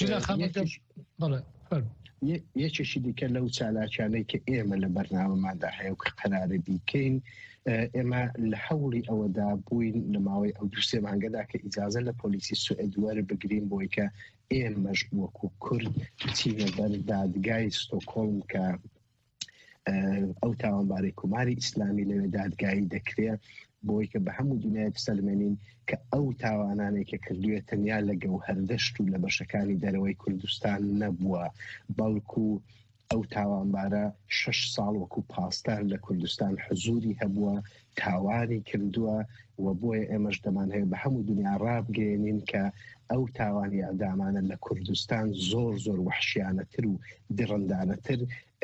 یەکێکی دیکە لەو چالاکیانەی کە ئێمە لە بەرنامەماندا هەیە و کە قەرارە بیکەین، ئێمە لە هەوڵی ئەوەدا بووین لە ماوەی ئەو دو سێ مانگەدا کە ئیجازە لە پۆلیسی سوئێد وەربگرین بۆی کە ئێمەش وەکو کورد بچینە بەر دادگای ستۆکۆڵم کە ئەو تاوانبارەی کوماری ئیسلامی لەوێ دادگایی دەکرێت بۆی کە بە هەموو دنیای بسەلمێنین کە ئەو تاوانانێک کە کردووە تەنیا لە گەوهەردەشت و لە بەشەکانی دەرەوەی کوردستان نەبووە، بەڵکو ئەو تاوانبارە شەش ساڵ وەکو پاسدار لە کوردستان حزوری هەبووە، تاوانی کردووە و بۆیە ئێمەش دەمان هەیە بە هەموو دنیا ڕابگەێنین کە ئەو تاوانی ئەدامانە لە کوردستان زۆر زۆر وحشیانەتر و درڕندانەتر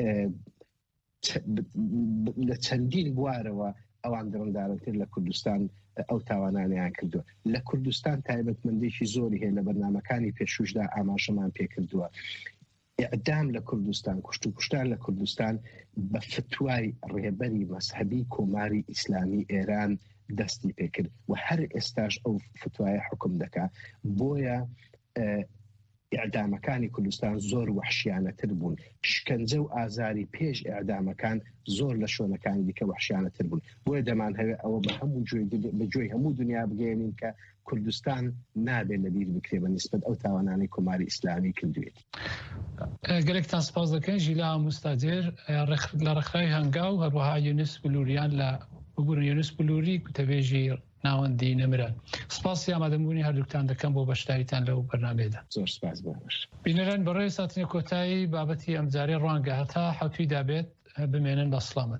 لە چەندین بوارەوە ئەوان درڕندانەتر لە کوردستان ئەو تاوانانیان کردووە. لە کوردستان تایبەتمەندێکی زۆری هەیە لە بەرنامەکانی پێشوشدا ئاماژەمان پێ کردووە. ئیعدام لە کوردستان، کوشت و کوشتار لە کوردستان بە فتوای ڕێبەری مەذهبی کۆماری ئیسلامی ئێران دەستی پێکرد و هەر ئێستاش ئەو فتوایە حکم دەکا. بۆیە ئیعدامەکانی کوردستان زۆر وحشیانەتر بوون، شکنجە و ئازاری پێش ئیعدامەکان زۆر لە شوێنەکانی دیکە وحشیانەتر بوون. بۆیە دەمان هەوێ ئەوە بە هەموو بەگوێی هەموو دنیا بگەێنین کە کوردستان نابێت لەبیر بکرێ بە نسبەت ئەو تاوانانی کۆماری ئیسلامی کردوێت. گەلێکتان سپاس دەکەن ژیلا مستاجر لە ڕێکخراوی هەنگاو هەروەها یونس بلووریان لە ببوورن یونس بلووری کوتەبێژی ناوەندی نەمران. سپاسی ئامادەبوونی هەردووکتان دەکەم بۆ بەشداریتان لەو بەرنامەیەدا. زۆر سپاس باش. بینەران بەڕێوەی ساتنی کۆتایی بابەتی ئەمجارەی ڕوانگە هەتا حەوتوی دابێت بمێنن بە سڵامەت.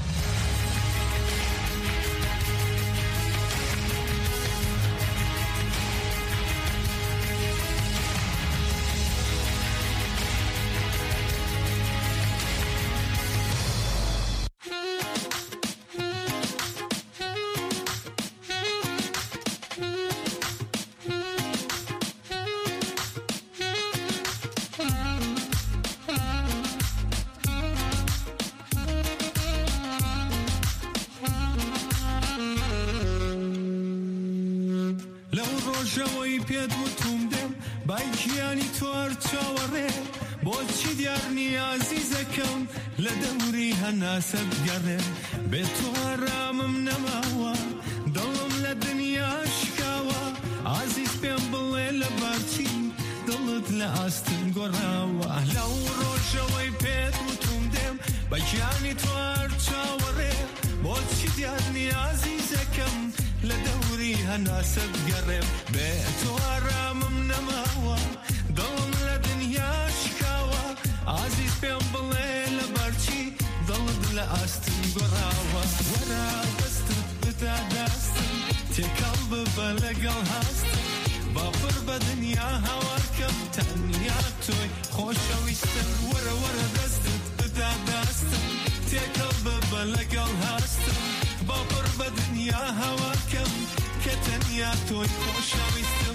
سەدگەڕێ بێ تۆ ئارامم نەماوە، دڵم لە دنیا شکاوە، ئازیز پێم بڵێ لە بارچی دڵت لە ئاستن گۆڕاوە. لەو ڕۆژەوەی پێت وتم دێم بە گیانی تۆ هەر چاوەڕێ، بۆچی دیار نیازیزەکەم لە دەوری هەنا سەدگەڕێم بێ تۆ ئارامم نەماوە، دڵم لە دنیا شکاوە، ئازیز پێم بڵێ لە بارچی دڵت لە ئاستن گۆڕاوە. وەرە دەستت بدا دەستم تێکەڵ ببە لەگەڵ هەستم، باپڕ بە دنیا هاوارکەم تەنیا تۆی خۆشەویستم. وەرە وەرە دەستت بدا دەستم تێکەڵ ببە لەگەڵ هەستم، باپڕ بە دنیا هاوارکەم کە تەنیا تۆی خۆشەویستم.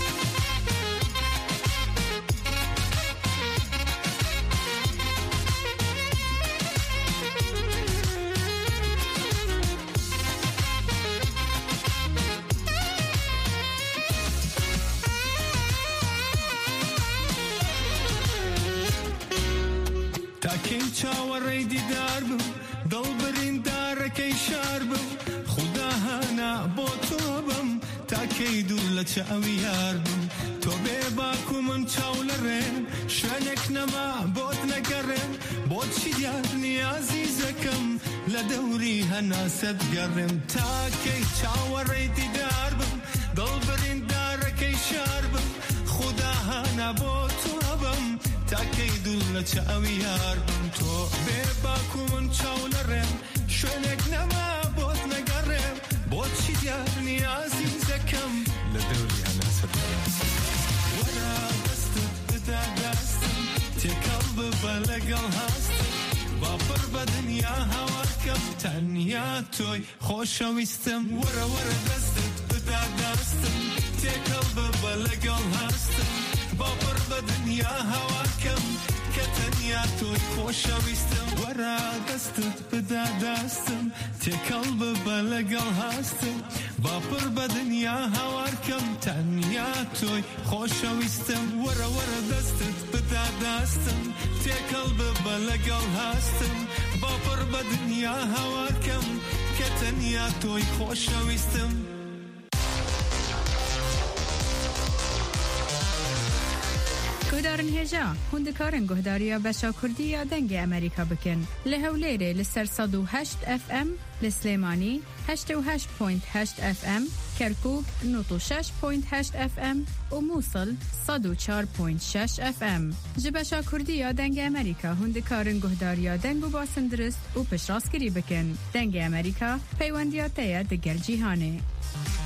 چاوەڕێی دیدار بم دڵ بریندارەکەی شار بم، خودا هانا بۆ تۆ بم تاکەی دوور لە چاوی یار بم. تۆ بێ باکو من چاو لە ڕێم شوێنێک نەما بۆت نەگەڕێم، بۆچی دیار نیازیزەکەم لە دەوری هەنا سەدگەڕێم. تاکەی چاوەڕێی دیدار بم دڵ بریندارەکەی شار بم، خودا هانا بۆ تۆ بم تاکەی دوور لە چاوی یار بم. تۆ بێ باکو من چاو لە ڕێم شوێنێک نەما بۆت نەگەڕێم، بۆچی دیار نیازیزەکەم لە دەوری هەنا سەدگەڕێم. وەرە دەستت بدا دەستم تێکەڵ ببە لەگەڵ هەستم، باپڕ بە دنیا هاوارکەم تەنیا تۆی خۆشەویستم. وەرە وەرە دەستت بدا دەستم تێکەڵ ببە لەگەڵ هەستم، باپڕ بە دنیا هاوارکەم کە تەنیا تۆی خۆشەویستم. وەرە دەستت بدا دەستم تێکەڵ ببە لەگەڵ هاستم باپڕ بە دنیا هاوارکەم تەنیا تۆی خۆشەویستم وەرە وەرە دەستت بدا داستم تێکەڵ ببە لەگەڵ هاستم باپڕ بە دنیا هاوارکەم کە تەنیا تۆی خۆشەویستم گهدارن هێژا هوندکارن گهداریە بەشا کوردیە دەنگی ئەمریکا بکەن لە هەولێرێ لەسەر سەد و هەشت ئەف ئەم لە سلێمانی هەشتە و هەشت پۆینت هەشت ئەف ئەم کەرکووک نۆت و شەش پۆینت هەشت ئەف ئەم و مووسڵ سەد و چوار پۆینت شەش ئەف ئەم ji بەشا کوردیە دەنگی ئەمریکا هوندکارن گهداریە دەنگ و باسن درست و پشتڕاستگیری بکەن دەنگی ئەمریکا پەیوەندیاتەیە دەگەل جیهانێ